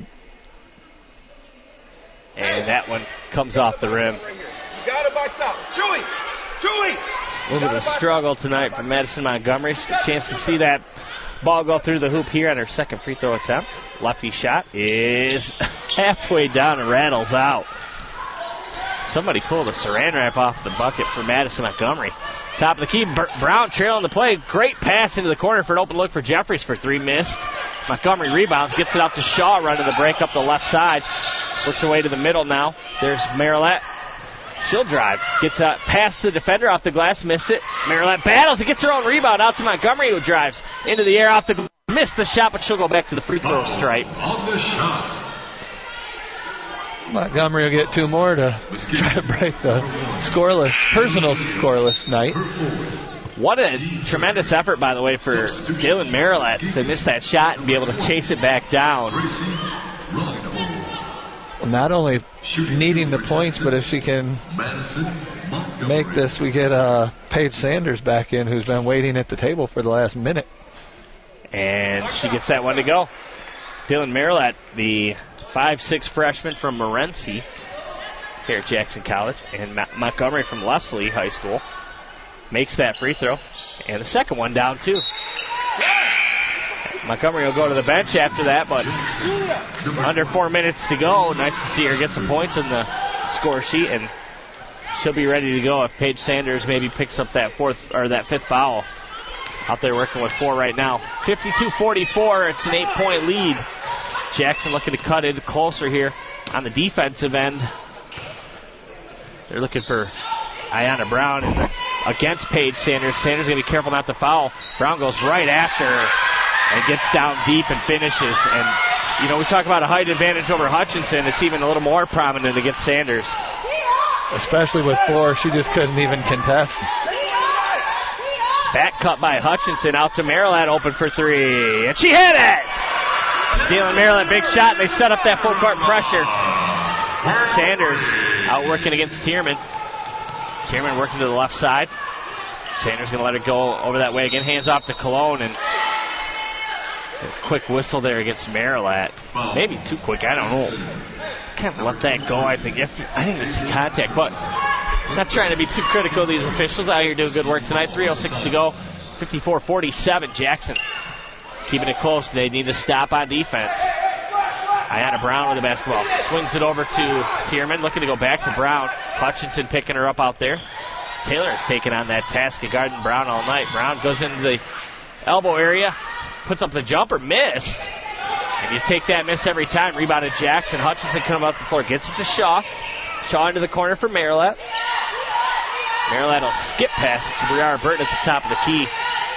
And that one comes off the rim. You got to box out. Chewy! A little bit of struggle tonight for Madison Montgomery. Chance to see that ball go through the hoop here on her second free throw attempt. Lefty shot is halfway down and rattles out. Somebody pulled a saran wrap off the bucket for Madison Montgomery. Top of the key, Brown trailing the play. Great pass into the corner for an open look for Jeffries for three. Missed. Montgomery rebounds, gets it out to Shaw, running the break up the left side. Works her way to the middle now. There's Marilat. She'll drive. Gets past the defender off the glass, missed it. Marilat battles and gets her own rebound out to Montgomery, who drives into the air off the glass. Missed the shot, but she'll go back to the free throw stripe. On the shot. Montgomery will get two more to try to break the personal scoreless night. What a tremendous effort, by the way, for Dylan Marilat to miss that shot and be able to chase it back down. Not only needing the points, but if she can make this, we get Paige Sanders back in, who's been waiting at the table for the last minute. And she gets that one to go. Dylan Marilat, the 5'6" freshman from Morenci here at Jackson College, and Montgomery from Leslie High School makes that free throw. And the second one down, too. Montgomery will go to the bench after that, but under 4 minutes to go. Nice to see her get some points in the score sheet, and she'll be ready to go if Paige Sanders maybe picks up that fifth foul. Out there working with 4 right now. 52-44, it's an 8-point lead. Jackson looking to cut it closer here on the defensive end. They're looking for Ayanna Brown against Paige Sanders. Sanders going to be careful not to foul. Brown goes right after her and gets down deep and finishes. And, we talk about a height advantage over Hutchinson. It's even a little more prominent against Sanders. Especially with 4, she just couldn't even contest. Back cut by Hutchinson out to Marilat, open for three. And she hit it! Dylan Marilat, big shot, and they set up that full court pressure. Sanders out working against Tierman. Tierman working to the left side. Sanders going to let it go over that way again. Hands off to Cologne, and a quick whistle there against Marilat. Maybe too quick, I don't know. Can't let that go, I think. I think it's contact, but not trying to be too critical of these officials out here doing good work tonight. 3:06 to go. 54-47. Jackson keeping it close. They need to stop on defense. Ayanna Brown with the basketball. Swings it over to Tierman, looking to go back to Brown. Hutchinson picking her up out there. Taylor has taken on that task of guarding Brown all night. Brown goes into the elbow area, puts up the jumper, missed. And you take that miss every time. Rebounded Jackson. Hutchinson coming up the floor, gets it to Shaw. Shaw into the corner for Marilat. Marilat will skip past it to Briara Burton at the top of the key.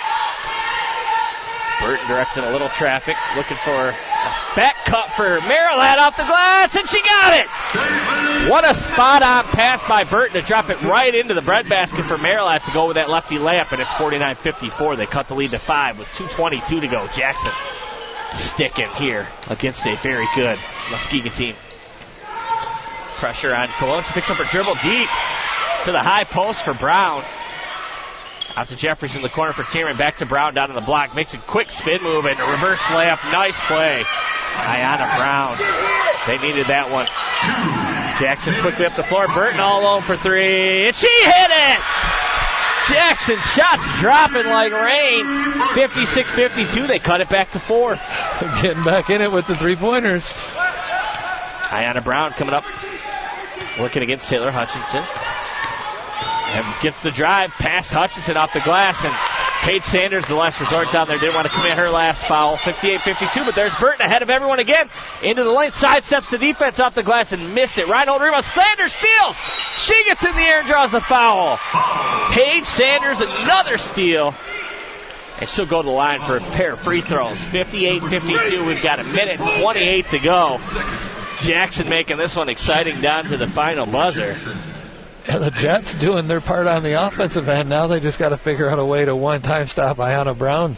Burton directing a little traffic, looking for a back cut for Marilat off the glass, and she got it! What a spot-on pass by Burton to drop it right into the breadbasket for Marilat to go with that lefty layup, and it's 49-54. They cut the lead to 5 with 2:22 to go. Jackson sticking here against a very good Muskegon team. Pressure on Cologne. She picks up her dribble deep to the high post for Brown. Out to Jeffries in the corner for Tierman. Back to Brown down in the block. Makes a quick spin move and a reverse layup. Nice play. Ayanna Brown. They needed that one. Jackson quickly up the floor. Burton all alone for three. And she hit it! Jackson shots dropping like rain. 56-52. They cut it back to 4. Getting back in it with the three-pointers. Ayanna Brown coming up. Working against Taylor Hutchinson. And gets the drive past Hutchinson off the glass. And Paige Sanders, the last resort down there, didn't want to commit her last foul. 58-52, but there's Burton ahead of everyone again. Into the lane, sidesteps the defense off the glass and missed it. Reinhold rebound. Sanders steals. She gets in the air and draws the foul. Paige Sanders, another steal. And she'll go to the line for a pair of free throws. 58-52. We've got a minute 28 to go. Jackson making this one exciting down to the final buzzer. Yeah, the Jets doing their part on the offensive end. Now they just got to figure out a way to one-time stop Ayanna Brown.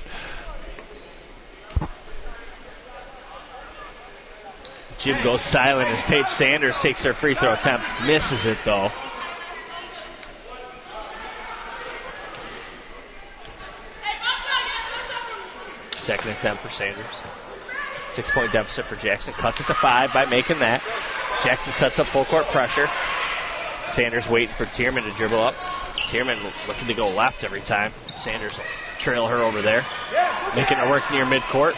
Jim goes silent as Paige Sanders takes her free throw attempt. Misses it, though. Second attempt for Sanders. 6-point deficit for Jackson. Cuts it to 5 by making that. Jackson sets up full court pressure. Sanders waiting for Tierman to dribble up. Tierman looking to go left every time. Sanders will trail her over there. Making her work near midcourt.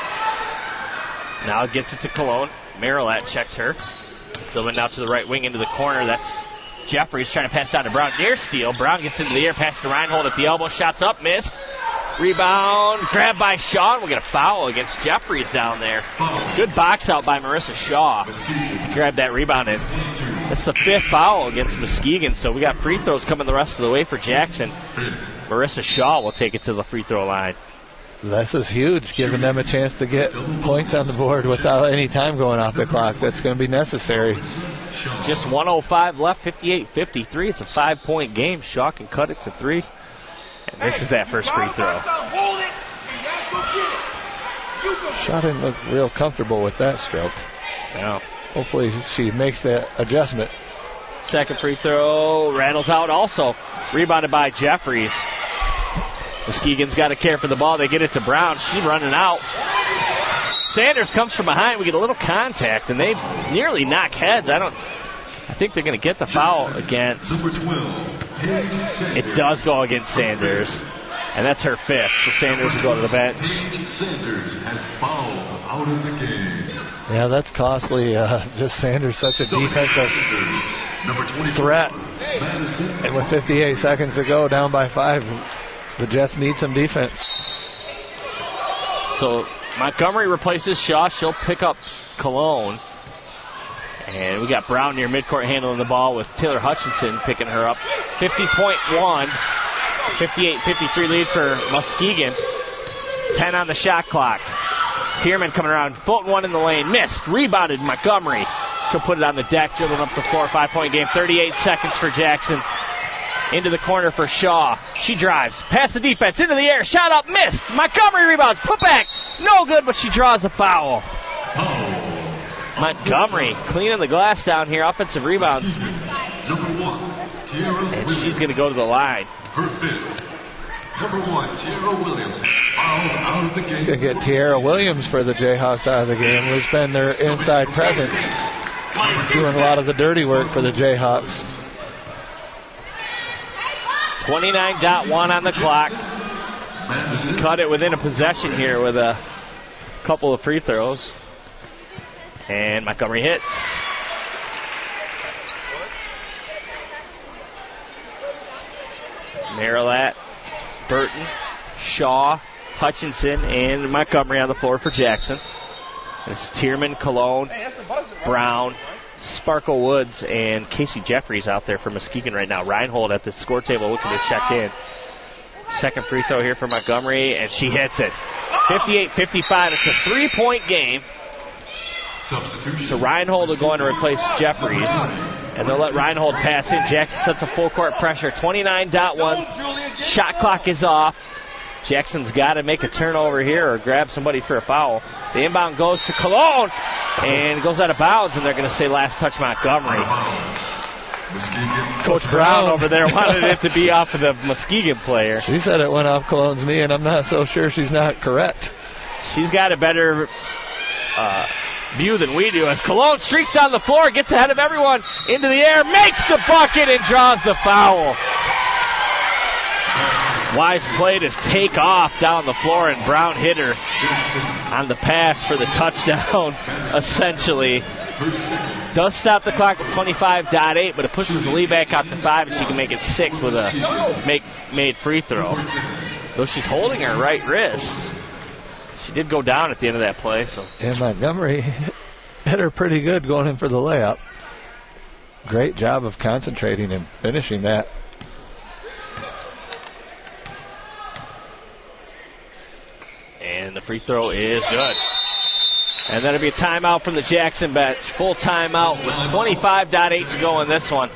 Now gets it to Cologne. Marilat checks her. Going out to the right wing into the corner. That's Jeffries trying to pass down to Brown. Near steal. Brown gets into the air. Pass to Reinhold at the elbow. Shots up. Missed. Rebound. Grabbed by Shaw. We'll get a foul against Jeffries down there. Good box out by Marissa Shaw to grab that rebound in. That's the 5th foul against Muskegon, so we got free throws coming the rest of the way for Jackson. Marissa Shaw will take it to the free throw line. This is huge, giving them a chance to get points on the board without any time going off the clock. That's going to be necessary. Just 1:05 left, 58-53. It's a 5-point game. Shaw can cut it to 3. And this is that first free throw. Shaw didn't look real comfortable with that stroke. No. Hopefully she makes that adjustment. Second free throw rattles out also. Rebounded by Jeffries. Muskegon's got to care for the ball. They get it to Brown. She's running out. Sanders comes from behind. We get a little contact, and they nearly knock heads. I think they're going to get the foul against. It does go against Sanders, and that's her 5th. So Sanders will go to the bench. Paige Sanders has fouled out of the game. Yeah, that's costly. Just Sanders, such a defensive threat. And with 58 seconds to go, down by 5, the Jets need some defense. So Montgomery replaces Shaw. She'll pick up Cologne. And we got Brown near midcourt handling the ball with Taylor Hutchinson picking her up. 50.1. 58-53 lead for Muskegon. 10 on the shot clock. Tierman coming around. Fulton one in the lane. Missed. Rebounded Montgomery. She'll put it on the deck. Dribbling up the floor. 5-point game. 38 seconds for Jackson. into the corner for Shaw. She drives past the defense, into the air, shot up, missed. Montgomery rebounds, put back, no good, but she draws a foul. Montgomery cleaning the glass down here, offensive rebounds. Number 1, Tiara And Williams. she's going to go to the line. Her fifth. Number 1, Tiara Williams has fouled out of the game. Going to get Tiara Williams for the Jayhawks out of the game, who's been their inside presence, doing a lot of the dirty work for the Jayhawks. 29.1 on the clock. Cut it within a possession here with a couple of free throws. And Montgomery hits. Marilat, Burton, Shaw, Hutchinson, and Montgomery on the floor for Jackson. It's Tierman, Cologne, Brown, Sparkle Woods, and Casey Jeffries out there for Muskegon right now. Reinhold at the score table looking to check in. Second free throw here for Montgomery, and she hits it. 58-55. It's a three-point game. Substitution. So Reinhold will go in to replace Jeffries. And they'll let Reinhold pass in. Jackson sets a full court pressure. 29.1. Shot clock is off. Jackson's got to make a turnover here or grab somebody for a foul. The inbound goes to Cologne. And it goes out of bounds, and they're going to say last touch Montgomery. Muskegon. Coach Brown over there wanted it to be off of the Muskegon player. She said it went off Cologne's knee, and I'm not so sure she's not correct. She's got a better view than we do as Cologne streaks down the floor, gets ahead of everyone, into the air, makes the bucket, and draws the foul. Wise play to take off down the floor, and Brown hit her on the pass for the touchdown, essentially. Does stop the clock at 25.8, but it pushes the lead back out to 5, and she can make it 6 with a made free throw. Though she's holding her right wrist. She did go down at the end of that play. So. And Montgomery hit her pretty good going in for the layup. Great job of concentrating and finishing that. And the free throw is good. And that'll be a timeout from the Jackson bench. Full timeout with 25.8 to go in this one.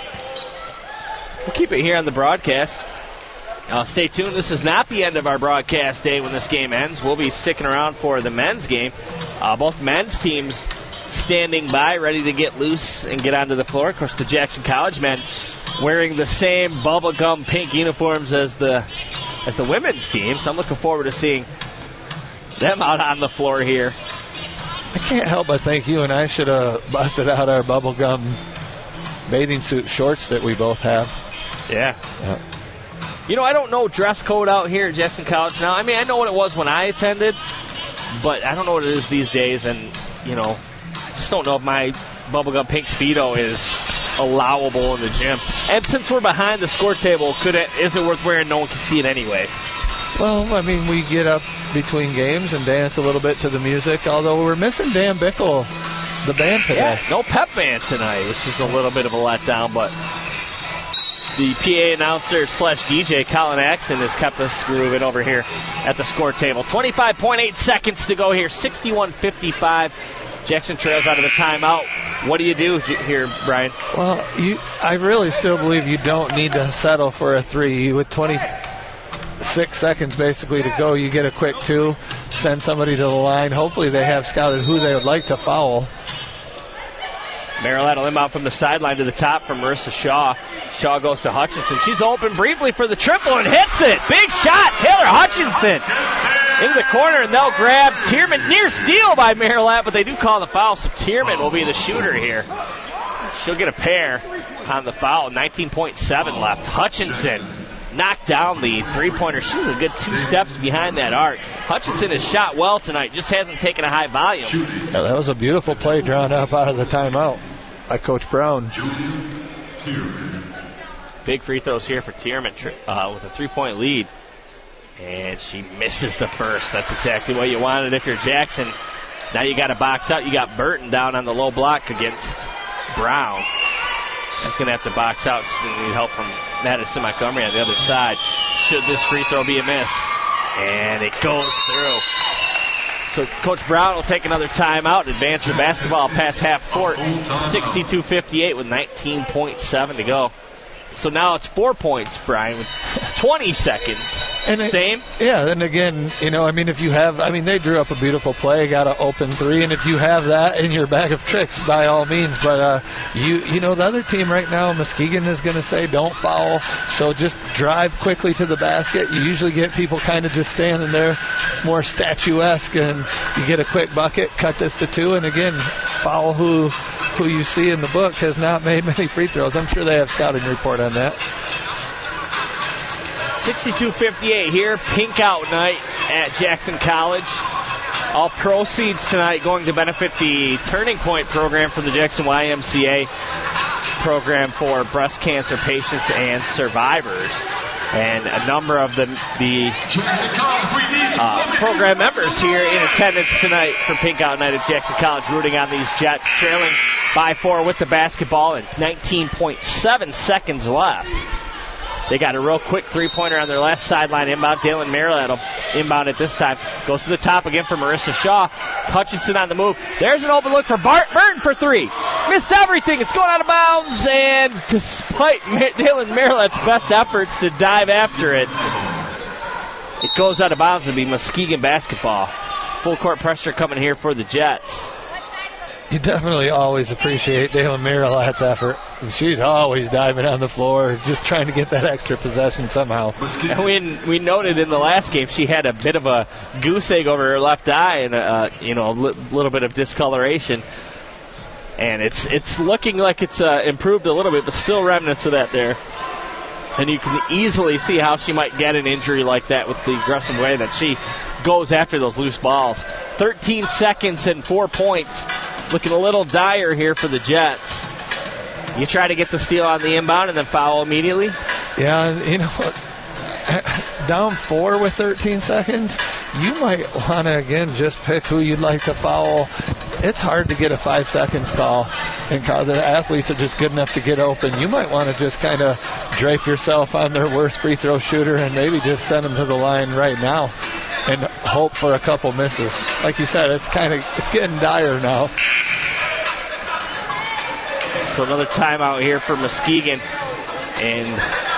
We'll keep it here on the broadcast. Stay tuned. This is not the end of our broadcast day when this game ends. We'll be sticking around for the men's game. Both men's teams standing by, ready to get loose and get onto the floor. Of course, the Jackson College men wearing the same bubblegum pink uniforms as the women's team. So I'm looking forward to seeing them out on the floor here. I can't help but think you and I should have busted out our bubblegum bathing suit shorts that we both have. Yeah. You know, I don't know dress code out here at Jackson College now. I mean, I know what it was when I attended, but I don't know what it is these days. And, you know, I just don't know if my bubblegum pink Speedo is allowable in the gym. And since we're behind the score table, is it worth wearing? No one can see it anyway. Well, I mean, we get up between games and dance a little bit to the music, although we're missing Dan Bickle, the band today. Yeah, no pep band tonight, which is a little bit of a letdown, but the PA announcer / DJ, Colin Axon, has kept us grooving over here at the score table. 25.8 seconds to go here, 61-55. Jackson trails out of the timeout. What do you do here, Brian? Well, I really still believe you don't need to settle for a three. With 26 seconds basically to go, you get a quick two, send somebody to the line. Hopefully they have scouted who they would like to foul. Marilat will inbound from the sideline to the top from Marissa Shaw. Shaw goes to Hutchinson. She's open briefly for the triple and hits it. Big shot, Taylor Hutchinson into the corner, and they'll grab Tierman. Near steal by Marilat, but they do call the foul, so Tierman will be the shooter here. She'll get a pair on the foul. 19.7 left. Hutchinson knocked down the three-pointer. She was a good 2 steps behind that arc. Hutchinson has shot well tonight, just hasn't taken a high volume. Yeah, that was a beautiful play drawn up out of the timeout by Coach Brown. Big free throws here for Tierman with a 3-point lead. And she misses the first. That's exactly what you wanted if you're Jackson. Now you got to box out. You got Burton down on the low block against Brown. She's going to have to box out. She's going to need help from Madison Montgomery on the other side. Should this free throw be a miss? And it goes through. So Coach Brown will take another timeout, advance the basketball past half court. 62-58 with 19.7 to go. So now it's 4 points, Brian, with 20 seconds. And Same? Yeah, and again, if you have, they drew up a beautiful play, got an open three, and if you have that in your bag of tricks, by all means. But, the other team right now, Muskegon is going to say don't foul, so just drive quickly to the basket. You usually get people kind of just standing there more statuesque, and you get a quick bucket, cut this to 2, and again, foul who you see in the book has not made many free throws. I'm sure they have scouting report on that. 62-58 here, pink out night at Jackson College. All proceeds tonight going to benefit the Turning Point program for the Jackson YMCA program for breast cancer patients and survivors. And a number of the program members here in attendance tonight for Pink Out Night at Jackson College, rooting on these Jets, trailing by 4 with the basketball and 19.7 seconds left. They got a real quick three-pointer on their last sideline inbound. Dalen Maryland will inbound it this time. Goes to the top again for Marissa Shaw. Hutchinson on the move. There's an open look for Burton for 3. Missed everything. It's going out of bounds. And despite Dalen Maryland's best efforts to dive after it, it goes out of bounds to be Muskegon basketball. Full court pressure coming here for the Jets. You definitely always appreciate Dalen Maryland's effort. She's always diving on the floor, just trying to get that extra possession somehow. And we noted in the last game she had a bit of a goose egg over her left eye and a little bit of discoloration. And it's looking like it's improved a little bit, but still remnants of that there. And you can easily see how she might get an injury like that with the aggressive way that she goes after those loose balls. 13 seconds and 4 points. Looking a little dire here for the Jets. You try to get the steal on the inbound and then foul immediately? Yeah, down 4 with 13 seconds, you might want to, again, just pick who you'd like to foul. It's hard to get a 5 seconds call, and the athletes are just good enough to get open. You might want to just kind of drape yourself on their worst free throw shooter and maybe just send them to the line right now and hope for a couple misses. Like you said, it's getting dire now. So another timeout here for Muskegon. And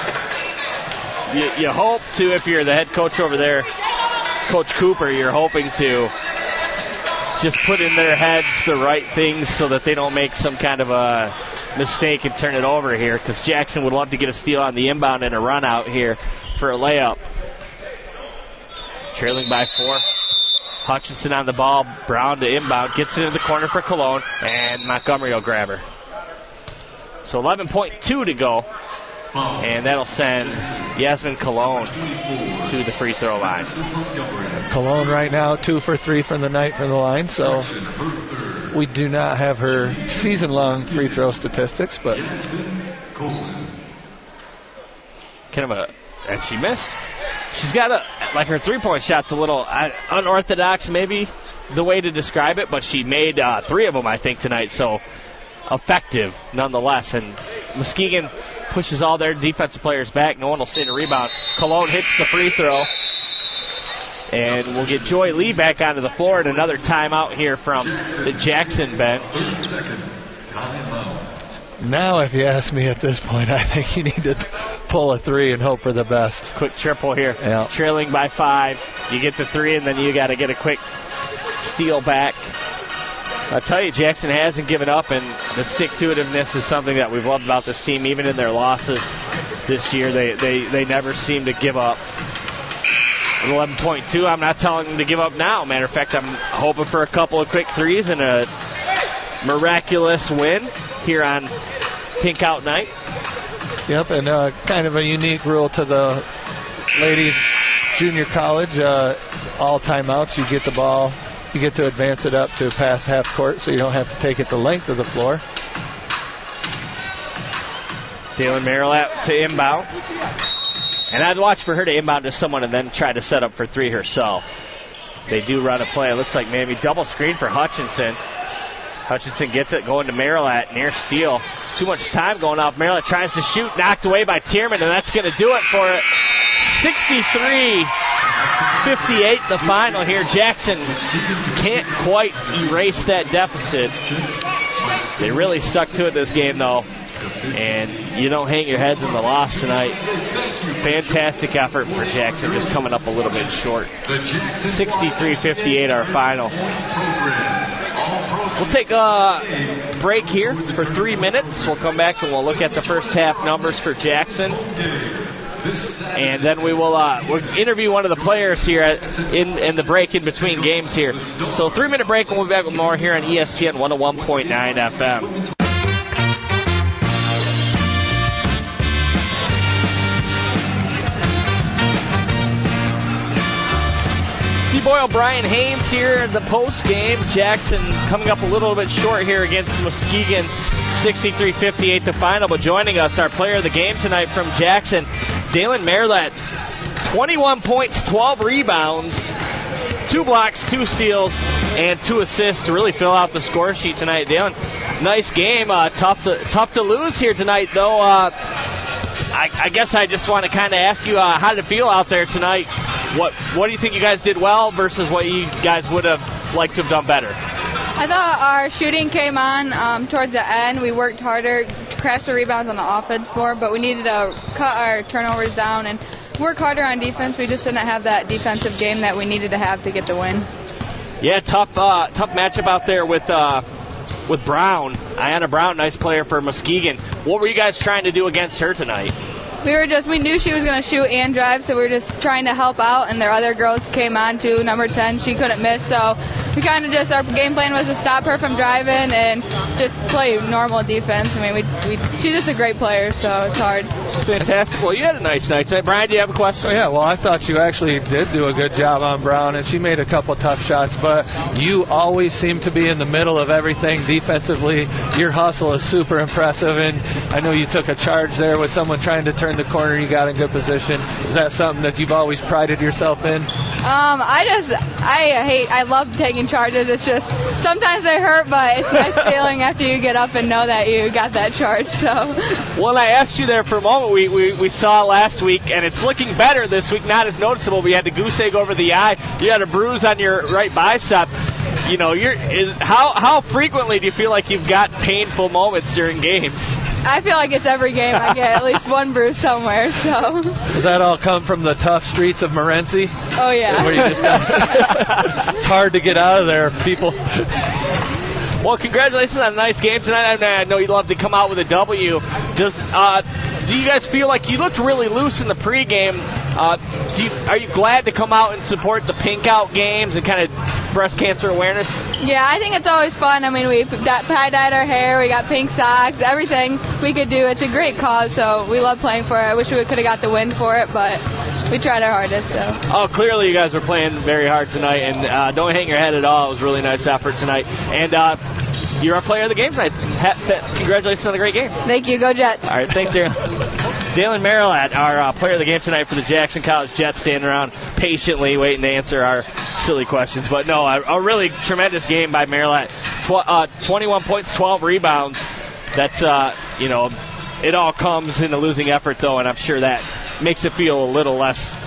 you hope to, if you're the head coach over there, Coach Cooper, you're hoping to just put in their heads the right things so that they don't make some kind of a mistake and turn it over here, because Jackson would love to get a steal on the inbound and a run out here for a layup. Trailing by 4. Hutchinson on the ball. Brown to inbound. Gets it into the corner for Cologne. And Montgomery will grab her. So 11.2 to go. And that'll send Yasmin Cologne to the free throw line. Cologne right now 2 for 3 from the night from the line. So we do not have her season-long free throw statistics, but and she missed. She's got her three-point shot's a little unorthodox, maybe the way to describe it, but she made 3 of them, I think, tonight, so effective nonetheless. And Muskegon pushes all their defensive players back. No one will stay to rebound. Cologne hits the free throw. And we'll get Joy Lee back onto the floor, and another timeout here from the Jackson bench. Now, if you ask me at this point, I think you need to pull a 3 and hope for the best. Quick triple here. Yeah. Trailing by 5. You get the 3, and then you got to get a quick steal back. I tell you, Jackson hasn't given up, and the stick-to-itiveness is something that we've loved about this team. Even in their losses this year, they never seem to give up. 11.2, I'm not telling them to give up now. Matter of fact, I'm hoping for a couple of quick threes and a miraculous win here on Pink Out Night. Yep, and kind of a unique rule to the ladies junior college. All timeouts, you get the ball, you get to advance it up to past half court, so you don't have to take it the length of the floor. Dalen Maryland to inbound. And I'd watch for her to inbound to someone and then try to set up for 3 herself. They do run a play. It looks like maybe double screen for Hutchinson. Hutchinson gets it going to Maryland near steal. Too much time going off. Maryland tries to shoot, knocked away by Tierman, and that's going to do it for it. 63-58 the final here. Jackson can't quite erase that deficit. They really stuck to it this game, though, and you don't hang your heads in the loss tonight. Fantastic effort for Jackson, just coming up a little bit short. 63-58 our final. We'll take a break here for 3 minutes. We'll come back and we'll look at the first half numbers for Jackson. And then we'll interview one of the players here in the break in between games here. So 3-minute break, and we'll be back with more here on ESPN 101.9 FM. Steve Boyle, Brian Haynes here in the post game. Jackson coming up a little bit short here against Muskegon, 63-58 the final. But joining us, our player of the game tonight from Jackson, Dalen Merlet. 21 points, 12 rebounds, 2 blocks, 2 steals, and 2 assists to really fill out the score sheet tonight. Dalen, nice game. Tough to lose here tonight, though. I guess I just want to kind of ask you, how did it feel out there tonight? What do you think you guys did well versus what you guys would have liked to have done better? I thought our shooting came on towards the end. We worked harder, crashed the rebounds on the offense more, but we needed to cut our turnovers down and work harder on defense. We just didn't have that defensive game that we needed to have to get the win. Yeah, tough matchup out there with Brown. Ayanna Brown, nice player for Muskegon. What were you guys trying to do against her tonight? We knew she was going to shoot and drive, so we were just trying to help out, and their other girls came on too. Number 10, she couldn't miss, so we kind of our game plan was to stop her from driving and just play normal defense. I mean, she's just a great player, so it's hard. Fantastic. Well, you had a nice night tonight. Brian, do you have a question? Oh, yeah, well, I thought you actually did do a good job on Brown, and she made a couple tough shots, but you always seem to be in the middle of everything defensively. Your hustle is super impressive, and I know you took a charge there with someone trying to turn the corner. You got in good position. Is that something that you've always prided yourself in? I love taking charges. It's just sometimes they hurt, but it's a nice feeling after you get up and know that you got that charge. So, well, I asked you there for a moment. We saw last week, and it's looking better this week. Not as noticeable. We had the goose egg over the eye. You had a bruise on your right bicep. You know, how frequently do you feel like you've got painful moments during games? I feel like it's every game I get at least one bruise somewhere. So does that all come from the tough streets of Morenci? Oh yeah. Where you just it's hard to get out of there, people. Well, congratulations on a nice game tonight. I know you'd love to come out with a W. Just do you guys feel like you looked really loose in the pregame? Are you glad to come out and support the Pink Out games and kind of breast cancer awareness? Yeah, I think it's always fun. I mean, we tie-dyed our hair, we got pink socks, everything we could do. It's a great cause, so we love playing for it. I wish we could have got the win for it, but we tried our hardest. So. Oh, clearly you guys were playing very hard tonight, and don't hang your head at all. It was a really nice effort tonight. And you're our player of the game tonight. Congratulations on the great game. Thank you. Go Jets. All right, thanks, Darren. Dalen Merrilat, our player of the game tonight for the Jackson College Jets, standing around patiently waiting to answer our silly questions. But no, a really tremendous game by Merrilat. 21 points, 12 rebounds. That's, it all comes in a losing effort, though, and I'm sure that makes it feel a little less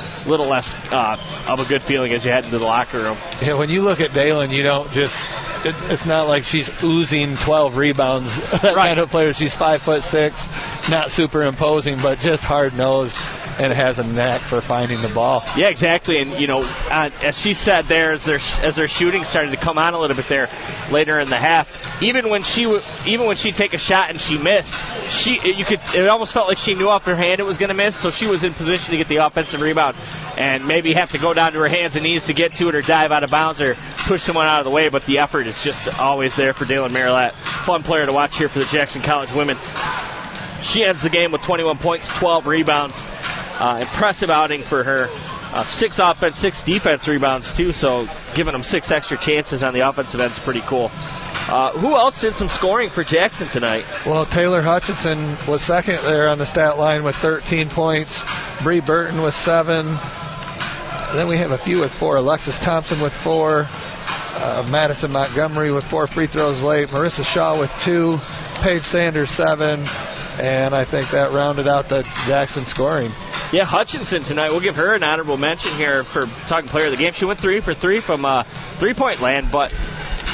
of a good feeling as you head into the locker room. Yeah, when you look at Dalen, you don't just it's not like she's oozing 12 rebounds. That right. kind of player. She's 5'6", not super imposing, but just hard-nosed and has a knack for finding the ball. Yeah, exactly. And, as she said there, as their shooting started to come on a little bit there later in the half, even when she'd take a shot and she missed, it almost felt like she knew off her hand it was going to miss, so she was in position to get the offensive rebound and maybe have to go down to her hands and knees to get to it or dive out of bounds or push someone out of the way, but the effort is just always there for Dalen Merrilat. Fun player to watch here for the Jackson College women. She ends the game with 21 points, 12 rebounds. Impressive outing for her. 6 offense, 6 defense rebounds, too, so giving them 6 extra chances on the offensive end is pretty cool. Who else did some scoring for Jackson tonight? Well, Taylor Hutchinson was second there on the stat line with 13 points. Bree Burton with 7. Then we have a few with 4. Alexis Thompson with 4. Madison Montgomery with 4 free throws late. Marissa Shaw with 2. Paige Sanders 7. And I think that rounded out the Jackson scoring. Yeah, Hutchinson tonight. We'll give her an honorable mention here for talking player of the game. She went 3 for 3 from three-point land, but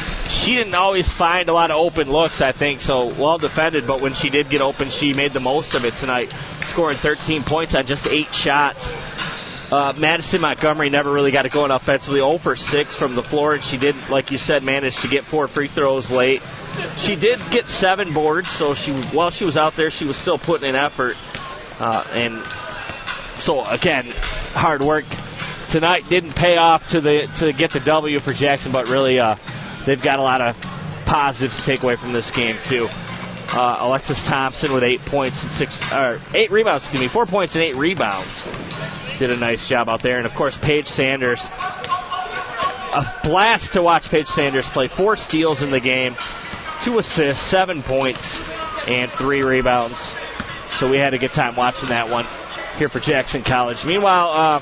she didn't always find a lot of open looks, I think, so well defended, but when she did get open, she made the most of it tonight, scoring 13 points on just 8 shots. Madison Montgomery never really got it going offensively, 0 for 6 from the floor, and she did, like you said, manage to get 4 free throws late. She did get 7 boards, so while she was out there, she was still putting in effort. And so, again, hard work tonight didn't pay off to get the W for Jackson, but really they've got a lot of positives to take away from this game, too. Alexis Thompson with 8 points and 8 rebounds, 4 points and 8 rebounds. Did a nice job out there. And, of course, Paige Sanders. A blast to watch Paige Sanders play. 4 steals in the game, 2 assists, 7 points, and 3 rebounds. So we had a good time watching that one here for Jackson College. Meanwhile,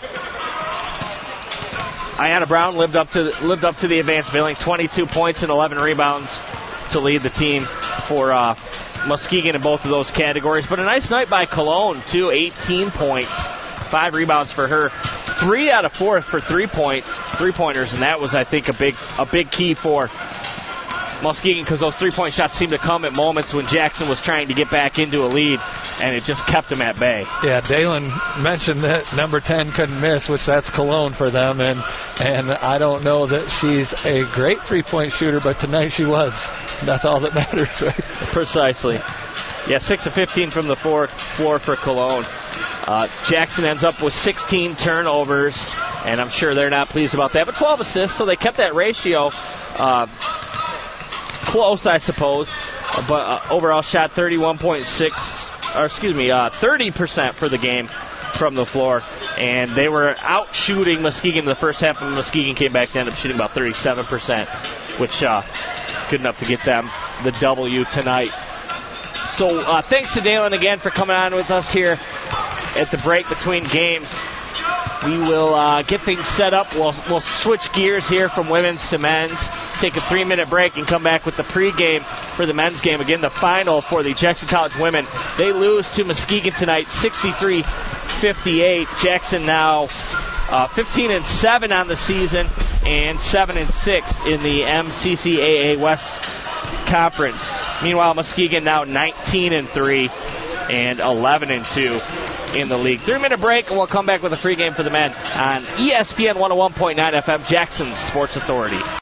Ayanna Brown lived up to the advanced billing, 22 points and 11 rebounds to lead the team for Muskegon in both of those categories. But a nice night by Cologne, too, 18 points. 5 rebounds for her, 3 out of 4 for 3-pointers, and that was, I think, a big key for Muskegon because those 3-point shots seemed to come at moments when Jackson was trying to get back into a lead, and it just kept them at bay. Yeah, Dalen mentioned that number 10 couldn't miss, which that's Cologne for them, and I don't know that she's a great 3-point shooter, but tonight she was. That's all that matters, right? Precisely. Yeah, 6 of 15 from the floor for Cologne. Jackson ends up with 16 turnovers, and I'm sure they're not pleased about that. But 12 assists, so they kept that ratio close, I suppose. But overall shot 30% for the game from the floor. And they were out shooting Muskegon in the first half, and Muskegon came back to end up shooting about 37%, which good enough to get them the W tonight. So thanks to Dalen again for coming on with us here at the break between games. We will get things set up. We'll switch gears here from women's to men's, take a 3-minute break, and come back with the pregame for the men's game. Again, the final for the Jackson College women. They lose to Muskegon tonight, 63-58. Jackson now 15-7 on the season and 7-6 in the MCCAA West Conference. Meanwhile, Muskegon now 19-3 and 11-2. in the league. 3-minute break, and we'll come back with a pregame for the men on ESPN 101.9 FM, Jackson's Sports Authority.